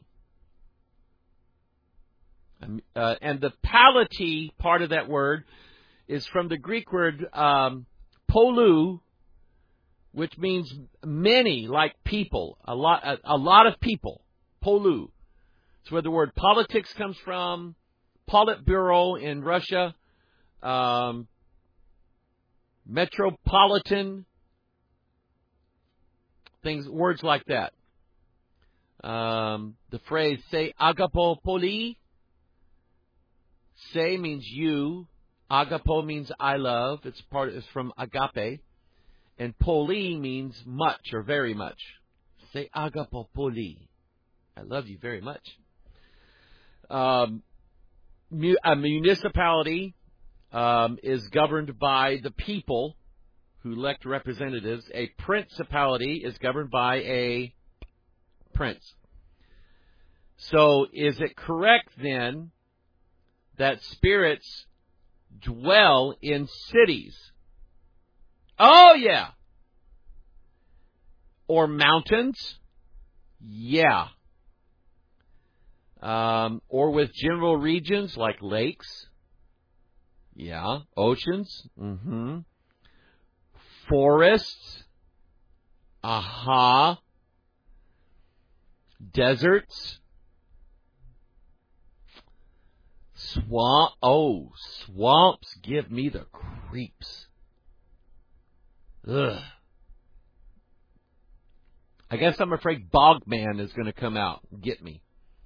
And the polity part of that word is from the Greek word polou, which means many, like people, a lot of people. Polou. It's where the word politics comes from. Politburo in Russia. Metropolitan. Words like that. The phrase "se agapo poli." Se means you. Agapo means I love. It's from agape. And poli means much or very much. Se agapo poli. I love you very much. A municipality is governed by the people who elect representatives. A principality is governed by a prince. So is it correct then that spirits dwell in cities? Oh, yeah. Or mountains? Yeah. Or with general regions like lakes? Yeah. Oceans? Mm-hmm. Forests? Aha. Deserts? Swamps give me the creeps. Ugh. I guess I'm afraid Bogman is going to come out and get me.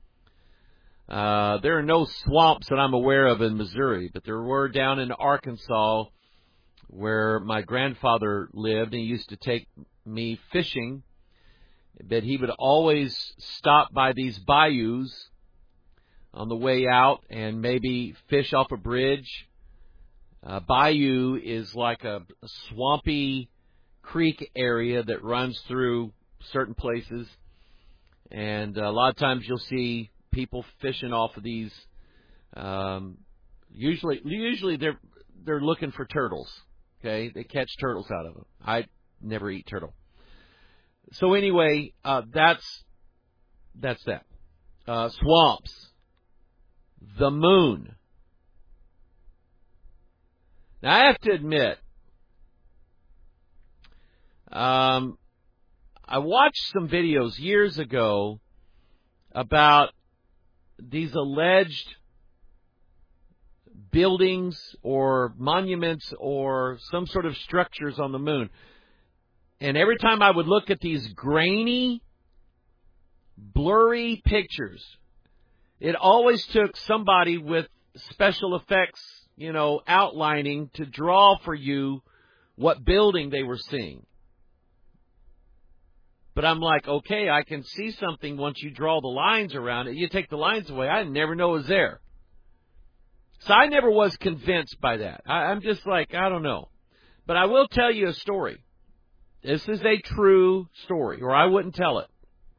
There are no swamps that I'm aware of in Missouri, but there were down in Arkansas where my grandfather lived, and he used to take me fishing. But he would always stop by these bayous on the way out and maybe fish off a bridge. Bayou is like a swampy creek area that runs through certain places. And a lot of times you'll see people fishing off of these. Usually they're looking for turtles. Okay, they catch turtles out of them. I never eat turtle. So anyway, that's that. Swamps. The moon. Now I have to admit, I watched some videos years ago about these alleged buildings or monuments or some sort of structures on the moon. And every time I would look at these grainy, blurry pictures, it always took somebody with special effects, outlining to draw for you what building they were seeing. But I'm like, okay, I can see something once you draw the lines around it. You take the lines away, I never know it was there. So I never was convinced by that. I'm just like, I don't know. But I will tell you a story. This is a true story, or I wouldn't tell it.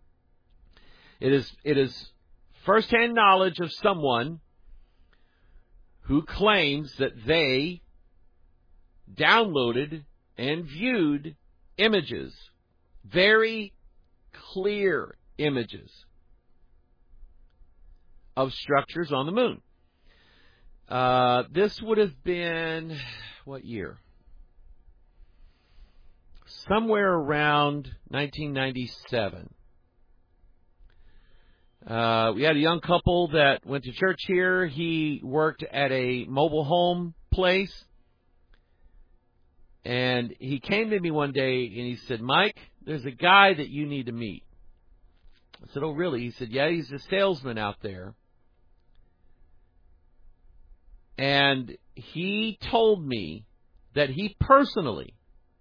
It is firsthand knowledge of someone who claims that they downloaded and viewed images, very clear images of structures on the moon. This would have been, what year? Somewhere around 1997. We had a young couple that went to church here. He worked at a mobile home place. And he came to me one day and he said, Mike, there's a guy that you need to meet. I said, oh, really? He said, yeah, he's a salesman out there. And he told me that he personally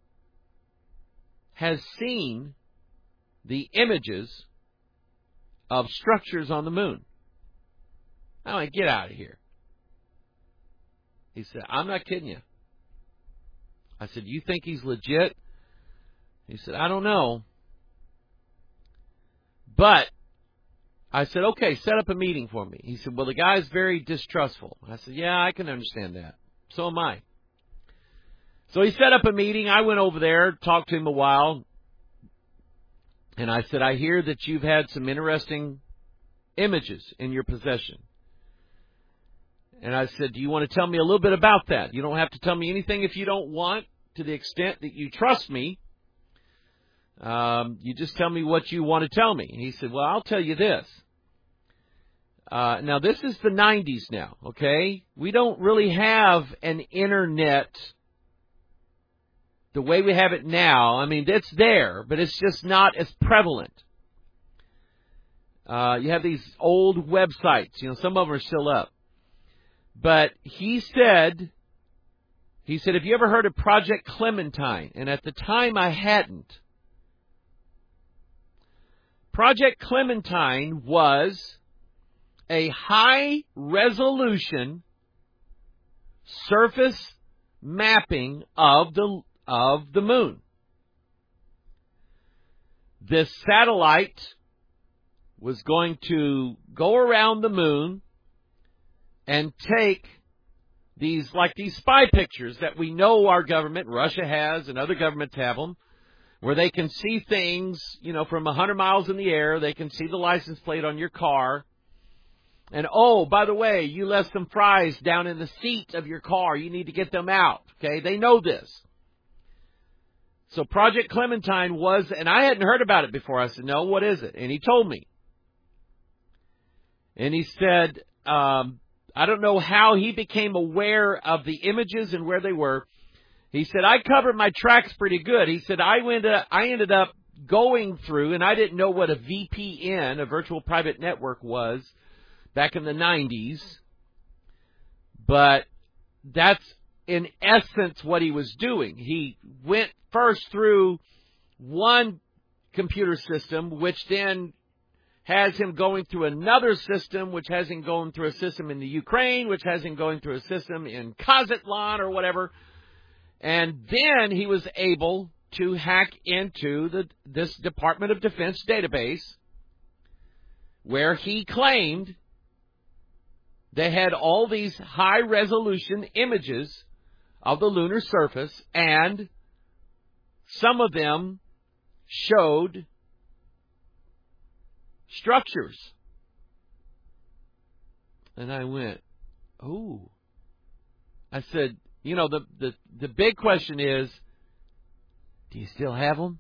has seen the images of structures on the moon. I'm like, get out of here. He said, I'm not kidding you. I said, you think he's legit? He said, I don't know. But I said, okay, set up a meeting for me. He said, well, the guy's very distrustful. I said, yeah, I can understand that. So am I. So he set up a meeting. I went over there, talked to him a while, and I said, I hear that you've had some interesting images in your possession. And I said, do you want to tell me a little bit about that? You don't have to tell me anything if you don't want, to the extent that you trust me. You just tell me what you want to tell me. And he said, well, I'll tell you this. Now, this is the 90s now, okay? We don't really have an internet the way we have it now. I mean, it's there, but it's just not as prevalent. You have these old websites. You know, some of them are still up. But he said, have you ever heard of Project Clementine? And at the time, I hadn't. Project Clementine was a high-resolution surface mapping of the moon. This satellite was going to go around the moon and take these spy pictures that we know our government, Russia has, and other governments have them, where they can see things, you know, from 100 miles in the air. They can see the license plate on your car. And, oh, by the way, you left some fries down in the seat of your car. You need to get them out. Okay, they know this. So Project Clementine was, and I hadn't heard about it before. I said, no, what is it? And he told me. And he said, I don't know how he became aware of the images and where they were. He said, I covered my tracks pretty good. He said, I ended up going through, and I didn't know what a VPN, a virtual private network, was back in the 90s. But that's, in essence, what he was doing. He went first through one computer system, which then has him going through another system, which has him going through a system in the Ukraine, which has him going through a system in Kazakhstan or whatever. And then he was able to hack into this Department of Defense database, where he claimed they had all these high-resolution images of the lunar surface, and some of them showed structures. And I went, oh. I said, you know, the big question is, do you still have them?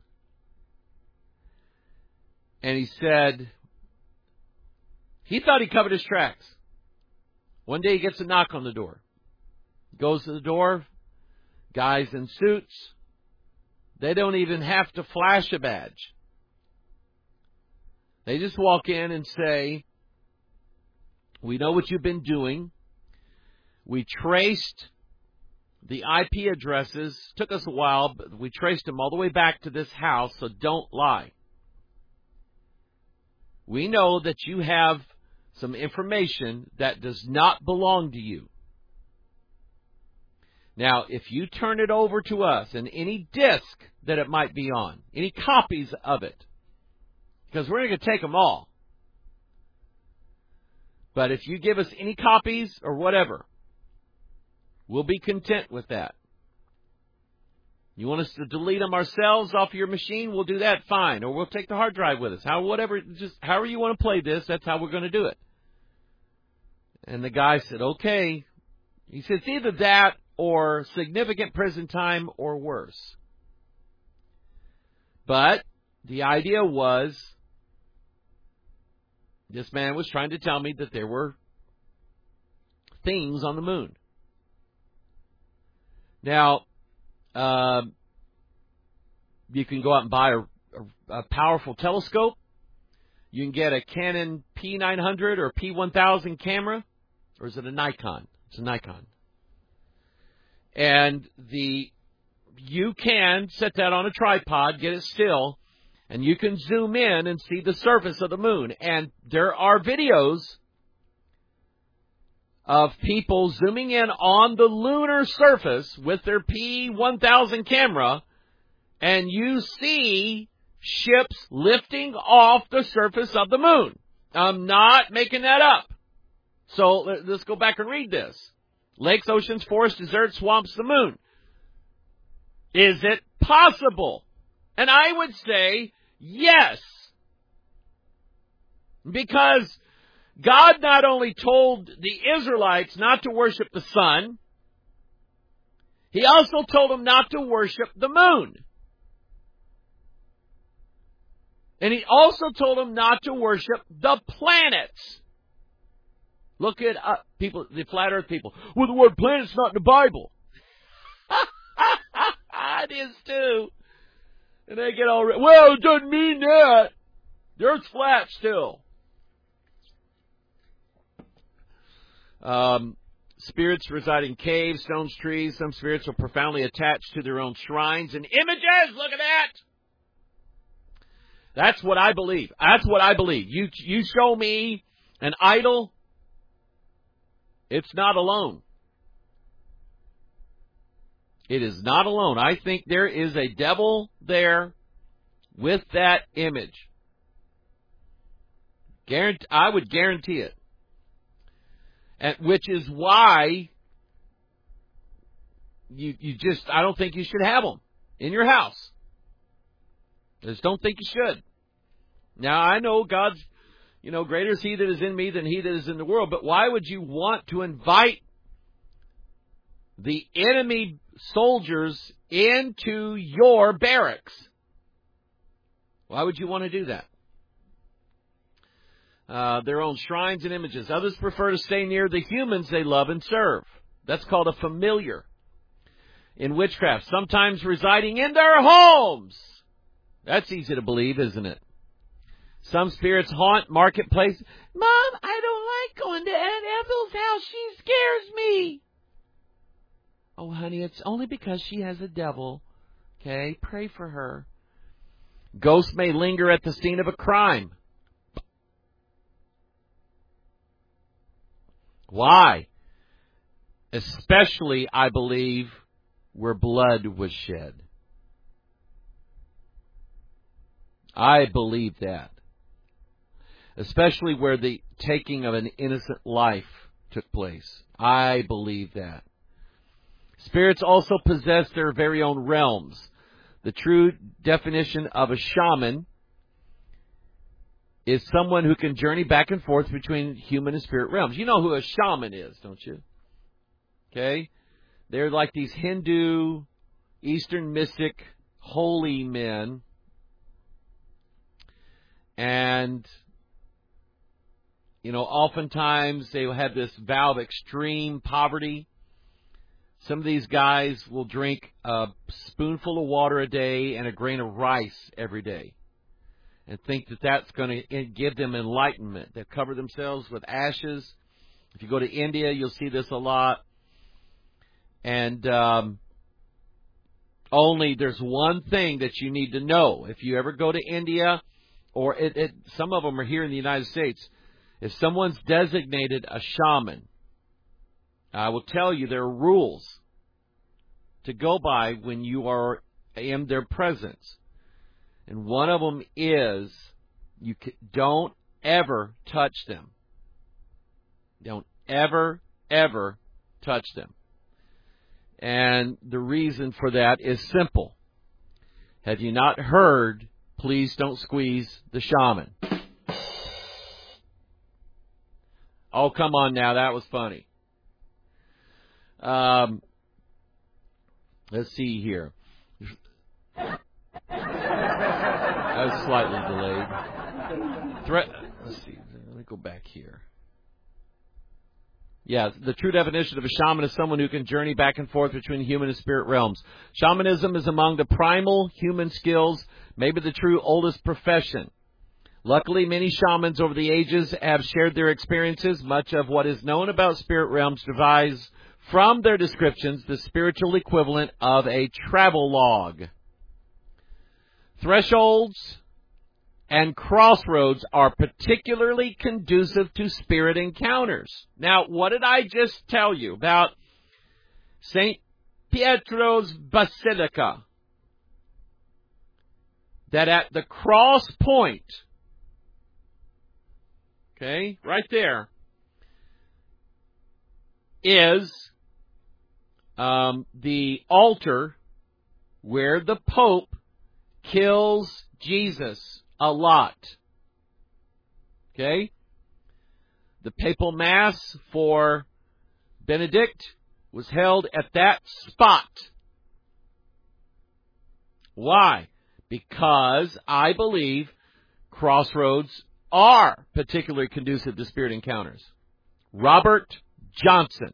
And he said, he thought he covered his tracks. One day he gets a knock on the door. Goes to the door, guys in suits. They don't even have to flash a badge. They just walk in and say, we know what you've been doing. We traced the IP addresses. Took us a while, but we traced them all the way back to this house, so don't lie. We know that you have some information that does not belong to you. Now, if you turn it over to us, and any disk that it might be on, any copies of it, because we're going to take them all. But if you give us any copies or whatever, we'll be content with that. You want us to delete them ourselves off your machine? We'll do that, fine. Or we'll take the hard drive with us. However you want to play this, that's how we're going to do it. And the guy said, okay. He said, it's either that or significant prison time or worse. But the idea was, this man was trying to tell me that there were things on the moon. Now, you can go out and buy a powerful telescope. You can get a Canon P900 or P1000 camera. Or is it a Nikon? It's a Nikon. And you can set that on a tripod, get it still, and you can zoom in and see the surface of the moon. And there are videos of people zooming in on the lunar surface with their P1000 camera, and you see ships lifting off the surface of the moon. I'm not making that up. So let's go back and read this. Lakes, oceans, forests, deserts, swamps, the moon. Is it possible? And I would say yes. Because God not only told the Israelites not to worship the sun, He also told them not to worship the moon. And He also told them not to worship the planets. Look at people, the flat earth people. Well, the word planet's not in the Bible. It is too. And they get all, well, it doesn't mean that. The earth's flat still. Spirits reside in caves, stones, trees. Some spirits are profoundly attached to their own shrines and images. Look at that. That's what I believe. That's what I believe. You show me an idol, it's not alone. It is not alone. I think there is a devil there with that image. I would guarantee it. Which is why I don't think you should have them in your house. I just don't think you should. Now, I know God's, greater is He that is in me than he that is in the world, but why would you want to invite the enemy soldiers into your barracks? Why would you want to do that? Their own shrines and images. Others prefer to stay near the humans they love and serve. That's called a familiar in witchcraft, sometimes residing in their homes. That's easy to believe, isn't it? Some spirits haunt marketplaces. Mom, I don't like going to Aunt Ethel's house. She scares me. Oh, honey, it's only because she has a devil. Okay, pray for her. Ghosts may linger at the scene of a crime. Why? Especially, I believe, where blood was shed. I believe that. Especially where the taking of an innocent life took place. I believe that. Spirits also possess their very own realms. The true definition of a shaman is someone who can journey back and forth between human and spirit realms. You know who a shaman is, don't you? Okay? They're like these Hindu, Eastern mystic, holy men. And, oftentimes they will have this vow of extreme poverty. Some of these guys will drink a spoonful of water a day and a grain of rice every day and think that that's going to give them enlightenment. They cover themselves with ashes. If you go to India, you'll see this a lot. And only there's one thing that you need to know. If you ever go to India, or some of them are here in the United States, if someone's designated a shaman, I will tell you there are rules to go by when you are in their presence. And one of them is you don't ever touch them. Don't ever, ever touch them. And the reason for that is simple. Have you not heard, please don't squeeze the shaman? Oh, come on now, that was funny. Let's see here. I was slightly delayed. Let's see. Let me go back here. Yeah, the true definition of a shaman is someone who can journey back and forth between human and spirit realms. Shamanism is among the primal human skills, maybe the true oldest profession. Luckily, many shamans over the ages have shared their experiences. Much of what is known about spirit realms derives from their descriptions, the spiritual equivalent of a travel log. Thresholds and crossroads are particularly conducive to spirit encounters. Now, what did I just tell you about St. Pietro's Basilica? That at the cross point, okay, right there, is the altar where the Pope kills Jesus a lot. Okay? The papal mass for Benedict was held at that spot. Why? Because I believe crossroads are particularly conducive to spirit encounters. Robert Johnson,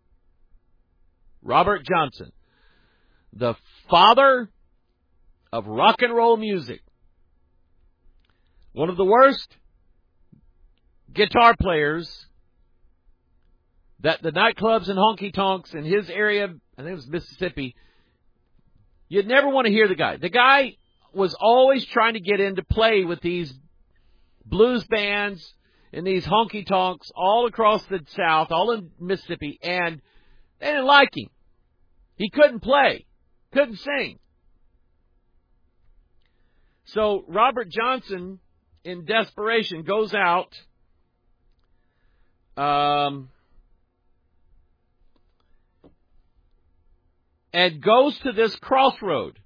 the father of rock and roll music, one of the worst guitar players that the nightclubs and honky-tonks in his area, I think it was Mississippi, you'd never want to hear the guy. The guy was always trying to get in to play with these blues bands and these honky-tonks all across the South, all in Mississippi, and they didn't like him. He couldn't play, couldn't sing. So Robert Johnson, in desperation, goes out and goes to this crossroad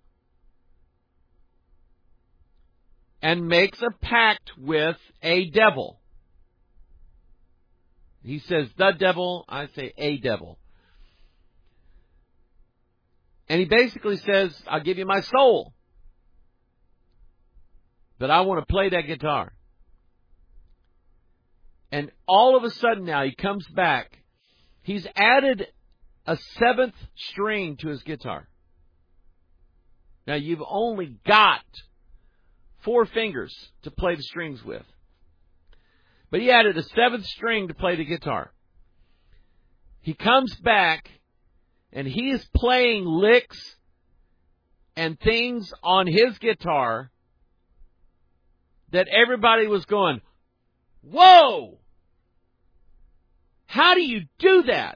and makes a pact with a devil. He says, the devil, I say a devil. And he basically says, I'll give you my soul, but I want to play that guitar. And all of a sudden now he comes back. He's added a 7th string to his guitar. Now you've only got 4 fingers to play the strings with. But he added a 7th string to play the guitar. He comes back and he is playing licks and things on his guitar that everybody was going, whoa! How do you do that?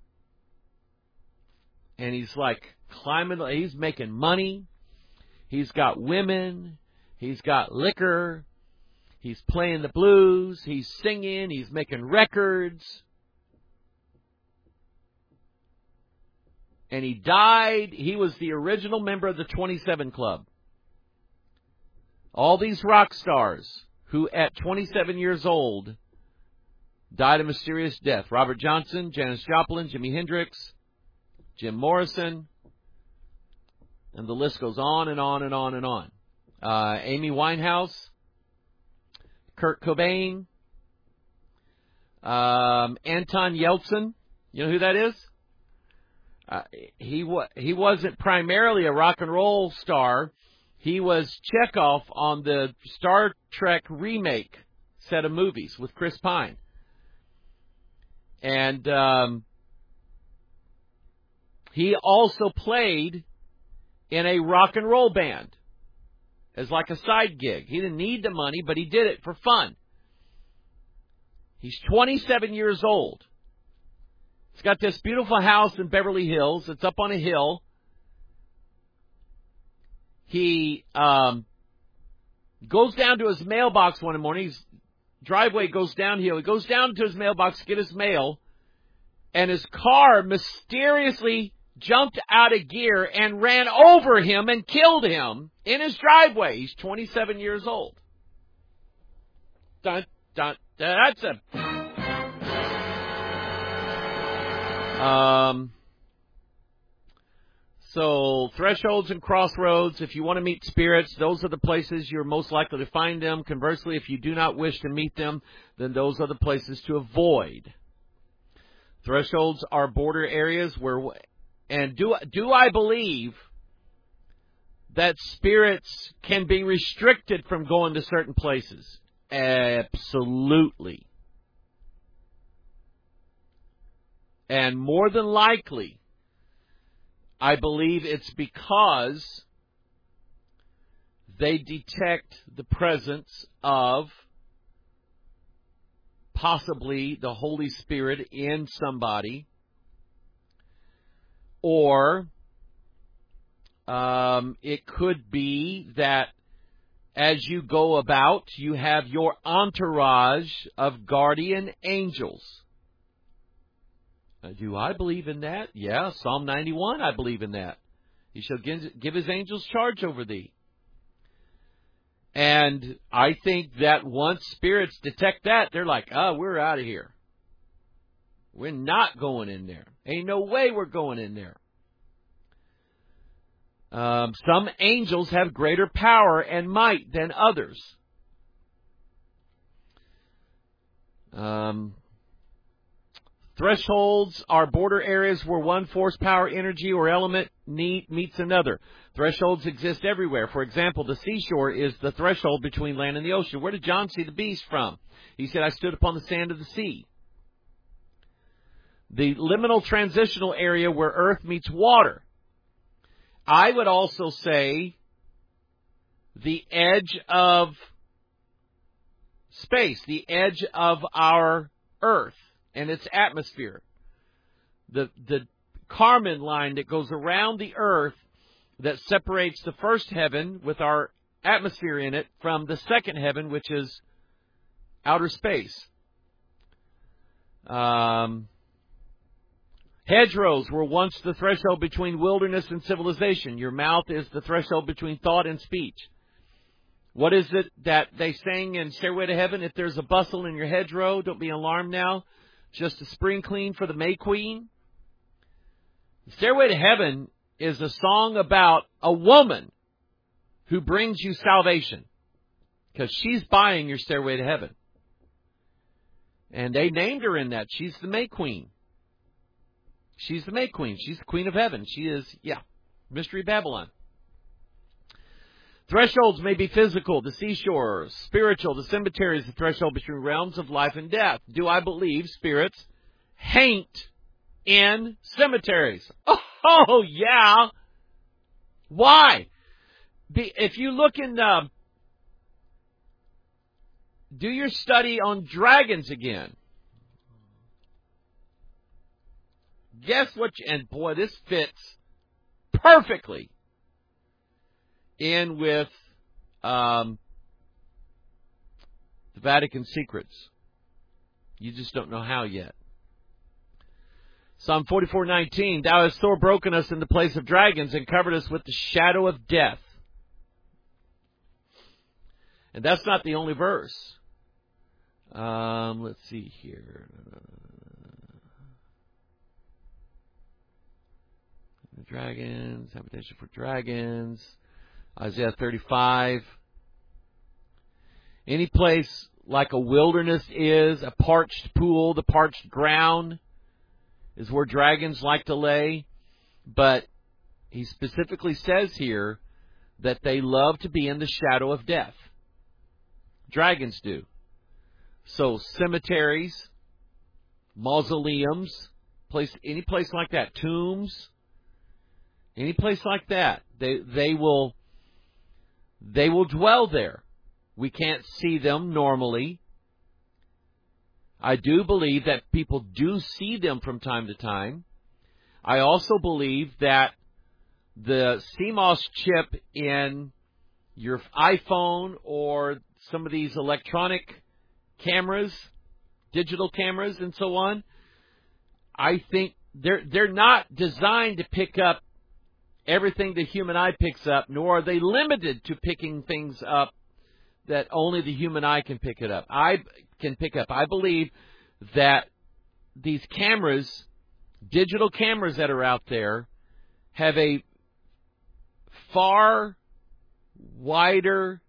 And he's like climbing, he's making money. He's got women. He's got liquor. He's playing the blues. He's singing. He's making records. And he died. He was the original member of the 27 Club. All these rock stars who at 27 years old died a mysterious death. Robert Johnson, Janis Joplin, Jimi Hendrix, Jim Morrison, and the list goes on and on and on and on. Amy Winehouse, Kurt Cobain, Anton Yelchin. You know who that is? He wasn't primarily a rock and roll star. He was Chekhov on the Star Trek remake set of movies with Chris Pine. And he also played in a rock and roll band as like a side gig. He didn't need the money, but he did it for fun. He's 27 years old. He's got this beautiful house in Beverly Hills. It's up on a hill. He goes down to his mailbox one morning. His driveway goes downhill. He goes down to his mailbox to get his mail, and his car mysteriously jumped out of gear and ran over him and killed him in his driveway. He's 27 years old. Dun, dun, dun. That's a... So, thresholds and crossroads, if you want to meet spirits, those are the places you're most likely to find them. Conversely, if you do not wish to meet them, then those are the places to avoid. Thresholds are border areas where, and do I believe that spirits can be restricted from going to certain places? Absolutely. And more than likely, I believe it's because they detect the presence of possibly the Holy Spirit in somebody, or it could be that as you go about, you have your entourage of guardian angels. Do I believe in that? Yeah, Psalm 91, I believe in that. He shall give his angels charge over thee. And I think that once spirits detect that, they're like, we're out of here. We're not going in there. Ain't no way we're going in there. Some angels have greater power and might than others. Thresholds are border areas where one force, power, energy, or element meets another. Thresholds exist everywhere. For example, the seashore is the threshold between land and the ocean. Where did John see the beast from? He said, I stood upon the sand of the sea. The liminal transitional area where earth meets water. I would also say the edge of space, the edge of our earth and its atmosphere. The Kármán line that goes around the earth that separates the first heaven with our atmosphere in it from the second heaven, which is outer space. Hedgerows were once the threshold between wilderness and civilization. Your mouth is the threshold between thought and speech. What is it that they sang in Stairway to Heaven? If there's a bustle in your hedgerow, don't be alarmed now. Just a spring clean for the May Queen. Stairway to Heaven is a song about a woman who brings you salvation. Because she's buying your Stairway to Heaven. And they named her in that. She's the May Queen. She's the May Queen. She's the Queen of Heaven. She is, Mystery Babylon. Thresholds may be physical, the seashore, spiritual, the cemetery is the threshold between realms of life and death. Do I believe spirits haunt in cemeteries? Oh, yeah. Why? If you look in do your study on dragons again. Guess what? And boy, this fits perfectly in with the Vatican secrets. You just don't know how yet. Psalm 44:19, Thou hast sore broken us in the place of dragons and covered us with the shadow of death. And that's not the only verse. Let's see here. Dragons, habitation for dragons. Isaiah 35. Any place like a wilderness is, a parched pool, the parched ground, is where dragons like to lay. But he specifically says here that they love to be in the shadow of death. Dragons do. So cemeteries, mausoleums, any place like that, tombs, any place like that, they will dwell there. We can't see them normally. I do believe that people do see them from time to time. I also believe that the CMOS chip in your iPhone or some of these electronic cameras, digital cameras and so on, I think they're not designed to pick up everything the human eye picks up, nor are they limited to picking things up that only the human eye can pick up. I believe that these cameras, digital cameras that are out there, have a far wider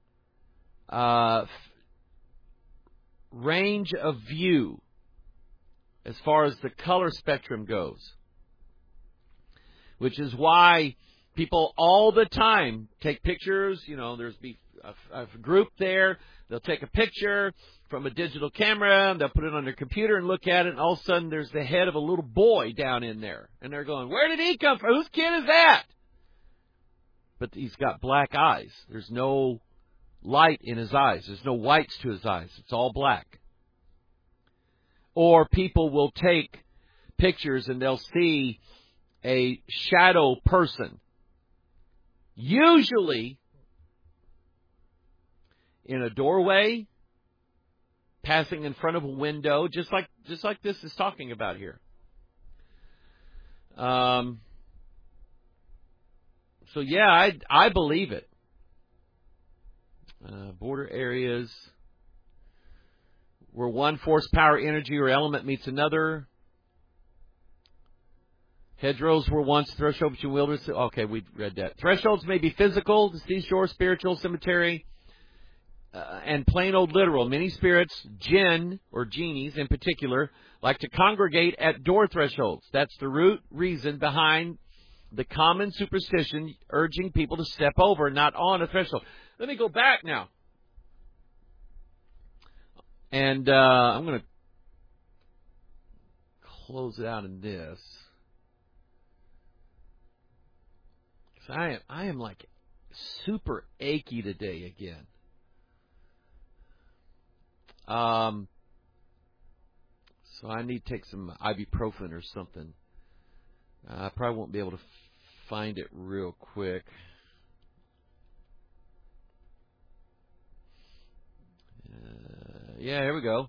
range of view as far as the color spectrum goes. Which is why people all the time take pictures. You know, there's a group there. They'll take a picture from a digital camera, and they'll put it on their computer and look at it, and all of a sudden there's the head of a little boy down in there. And they're going, where did he come from? Whose kid is that? But he's got black eyes. There's no light in his eyes. There's no whites to his eyes. It's all black. Or people will take pictures and they'll see a shadow person, usually in a doorway, passing in front of a window, just like this is talking about here. So yeah, I believe it. Border areas where one force, power, energy, or element meets another. Hedgerows were once thresholds between wilderness. Okay, we read that. Thresholds may be physical, the seashore, spiritual, cemetery, and plain old literal. Many spirits, jinn or genies in particular, like to congregate at door thresholds. That's the root reason behind the common superstition urging people to step over, not on a threshold. Let me go back now. And I'm going to close it out in this. I am like super achy today again. So I need to take some ibuprofen or something. I probably won't be able to find it real quick. Yeah, here we go.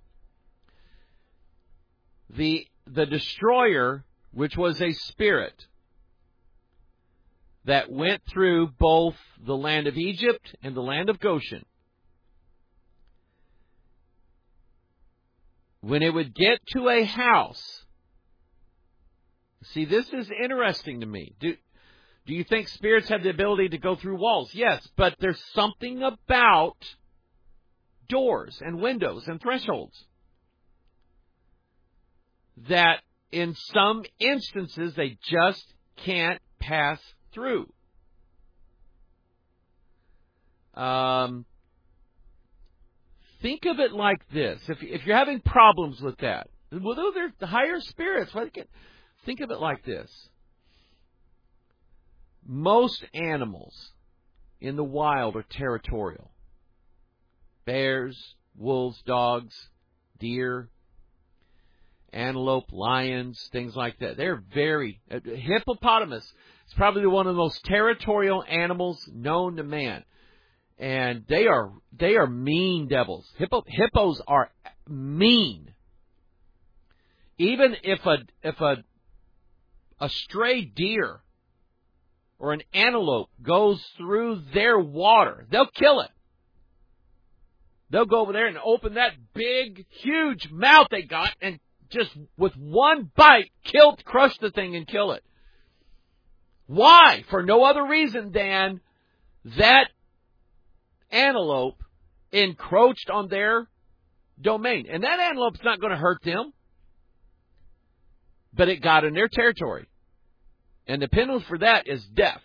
The destroyer, which was a spirit that went through both the land of Egypt and the land of Goshen. When it would get to a house, see, this is interesting to me. Do you think spirits have the ability to go through walls? Yes, but there's something about doors and windows and thresholds that in some instances they just can't pass through. Think of it like this. If you're having problems with that, well, they're the higher spirits. Think of it like this. Most animals in the wild are territorial. Bears, wolves, dogs, deer, antelope, lions, things like that. They're very... Hippopotamus is probably one of the most territorial animals known to man. And they are mean devils. Hippos are mean. Even if a stray deer or an antelope goes through their water, they'll kill it. They'll go over there and open that big, huge mouth they got and just with one bite crush the thing and kill it. Why? For no other reason than that antelope encroached on their domain. And that antelope's not going to hurt them, but it got in their territory. And the penalty for that is death.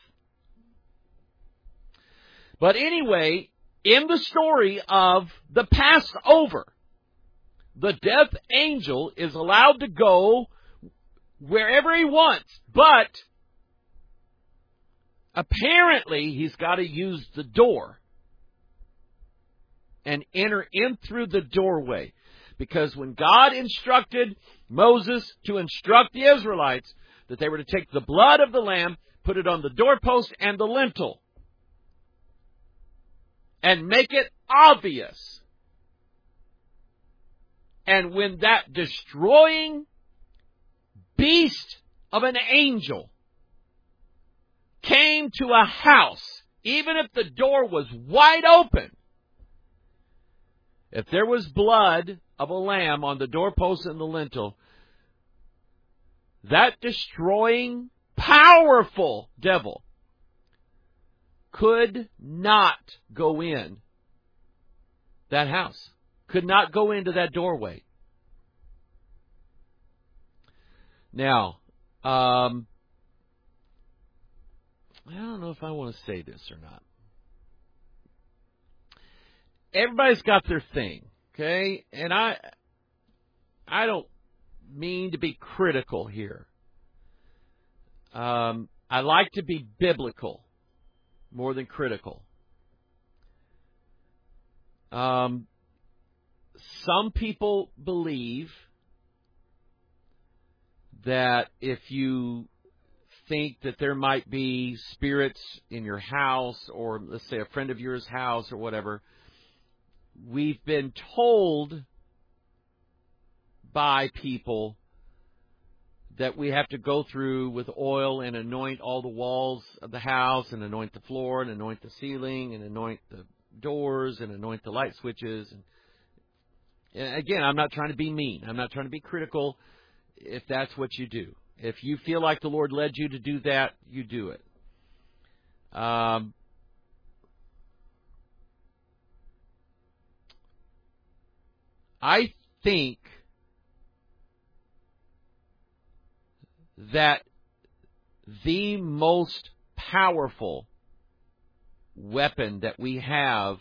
But anyway, in the story of the Passover, the death angel is allowed to go wherever he wants, but apparently he's got to use the door and enter in through the doorway. Because when God instructed Moses to instruct the Israelites that they were to take the blood of the lamb, put it on the doorpost and the lintel, and make it obvious. And when that destroying beast of an angel came to a house, even if the door was wide open, if there was blood of a lamb on the doorpost and the lintel, that destroying, powerful devil could not go in that house, could not go into that doorway. Now, I don't know if I want to say this or not. Everybody's got their thing, okay? And I don't mean to be critical here. I like to be biblical more than critical. Some people believe that if you think that there might be spirits in your house, or let's say a friend of yours' house or whatever, we've been told by people that we have to go through with oil and anoint all the walls of the house and anoint the floor and anoint the ceiling and anoint the doors and anoint the light switches. And again, I'm not trying to be mean. I'm not trying to be critical if that's what you do. If you feel like the Lord led you to do that, you do it. I think that the most powerful weapon that we have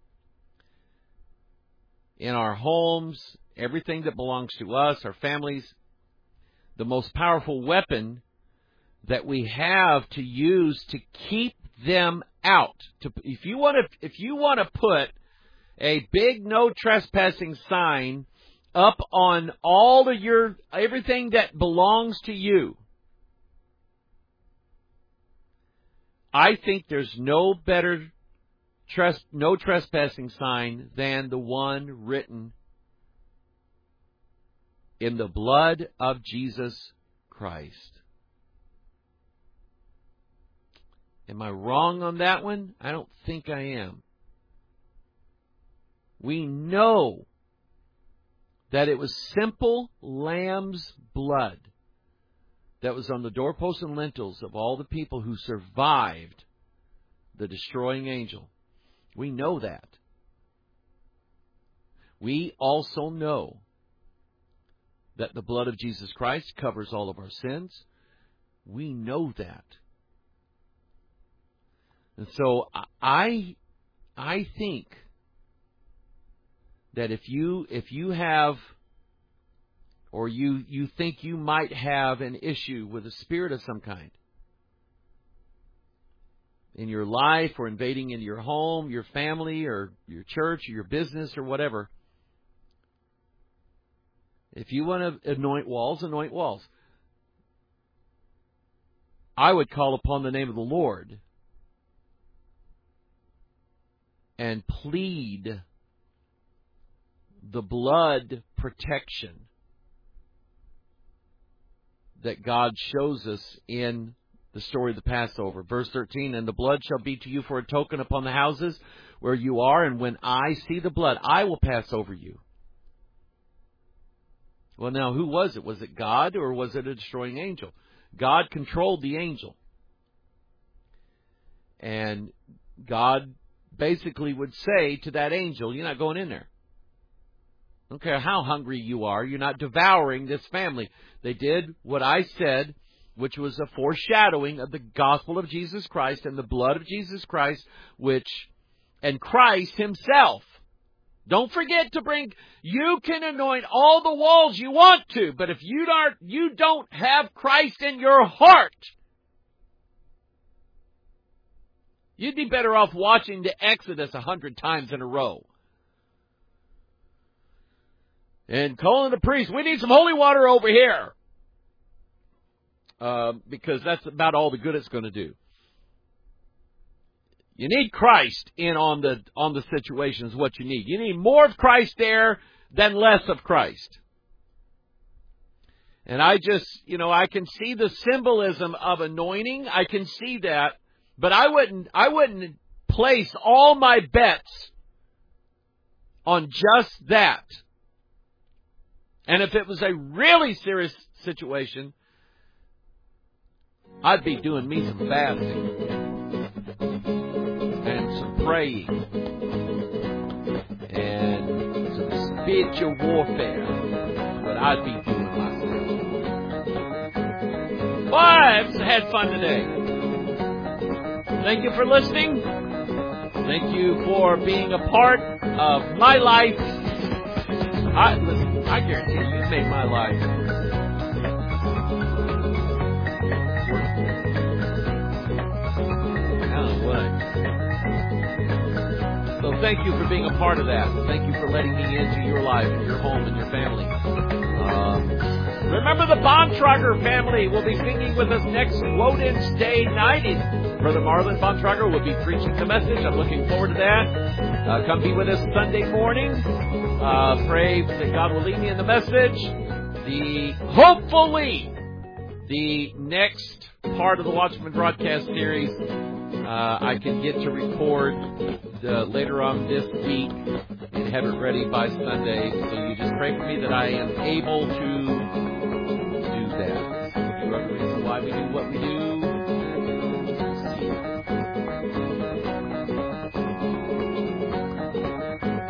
in our homes, everything that belongs to us, our families, the most powerful weapon that we have to use to keep them out. If you want to put a big no trespassing sign up on all of everything that belongs to you, I think there's no better no trespassing sign than the one written in the blood of Jesus Christ. Am I wrong on that one? I don't think I am. We know that it was simple lamb's blood that was on the doorposts and lintels of all the people who survived the destroying angel. We know that. We also know that the blood of Jesus Christ covers all of our sins. We know that. And so I think that if you have, or you think you might have an issue with a spirit of some kind in your life, or invading into your home, your family, or your church, or your business, or whatever, if you want to anoint walls, anoint walls. I would call upon the name of the Lord and plead the blood protection that God shows us in the story of the Passover. Verse 13, and the blood shall be to you for a token upon the houses where you are, and when I see the blood, I will pass over you. Well, now, who was it? Was it God, or was it a destroying angel? God controlled the angel. And God basically would say to that angel, you're not going in there. I don't care how hungry you are, you're not devouring this family. They did what I said, which was a foreshadowing of the gospel of Jesus Christ and the blood of Jesus Christ, and Christ himself. Don't forget to bring, you can anoint all the walls you want to, but if you don't have Christ in your heart, you'd be better off watching the Exodus 100 times in a row. And calling the priest, we need some holy water over here. Because that's about all the good it's going to do. You need Christ in on the situation is what you need. You need more of Christ there than less of Christ. And I just, I can see the symbolism of anointing. I can see that, but I wouldn't place all my bets on just that. And if it was a really serious situation, I'd be doing me some fasting and some praying and some spiritual warfare. But I'd be doing myself. Well, I've had fun today. Thank you for listening. Thank you for being a part of my life. I guarantee you made my life So thank you for being a part of that. Thank you for letting me into your life and your home and your family. Remember the Bontrager family will be singing with us next Woden's Day night. Brother Marlon Bontrager will be preaching the message. I'm looking forward to that. Come be with us Sunday morning. Pray that God will lead me in the message. Hopefully The next part of the Watchman broadcast series, I can get to record later on this week and have it ready by Sunday. So you just pray for me that I am able to do that. This is one of the reasons why we do what we do.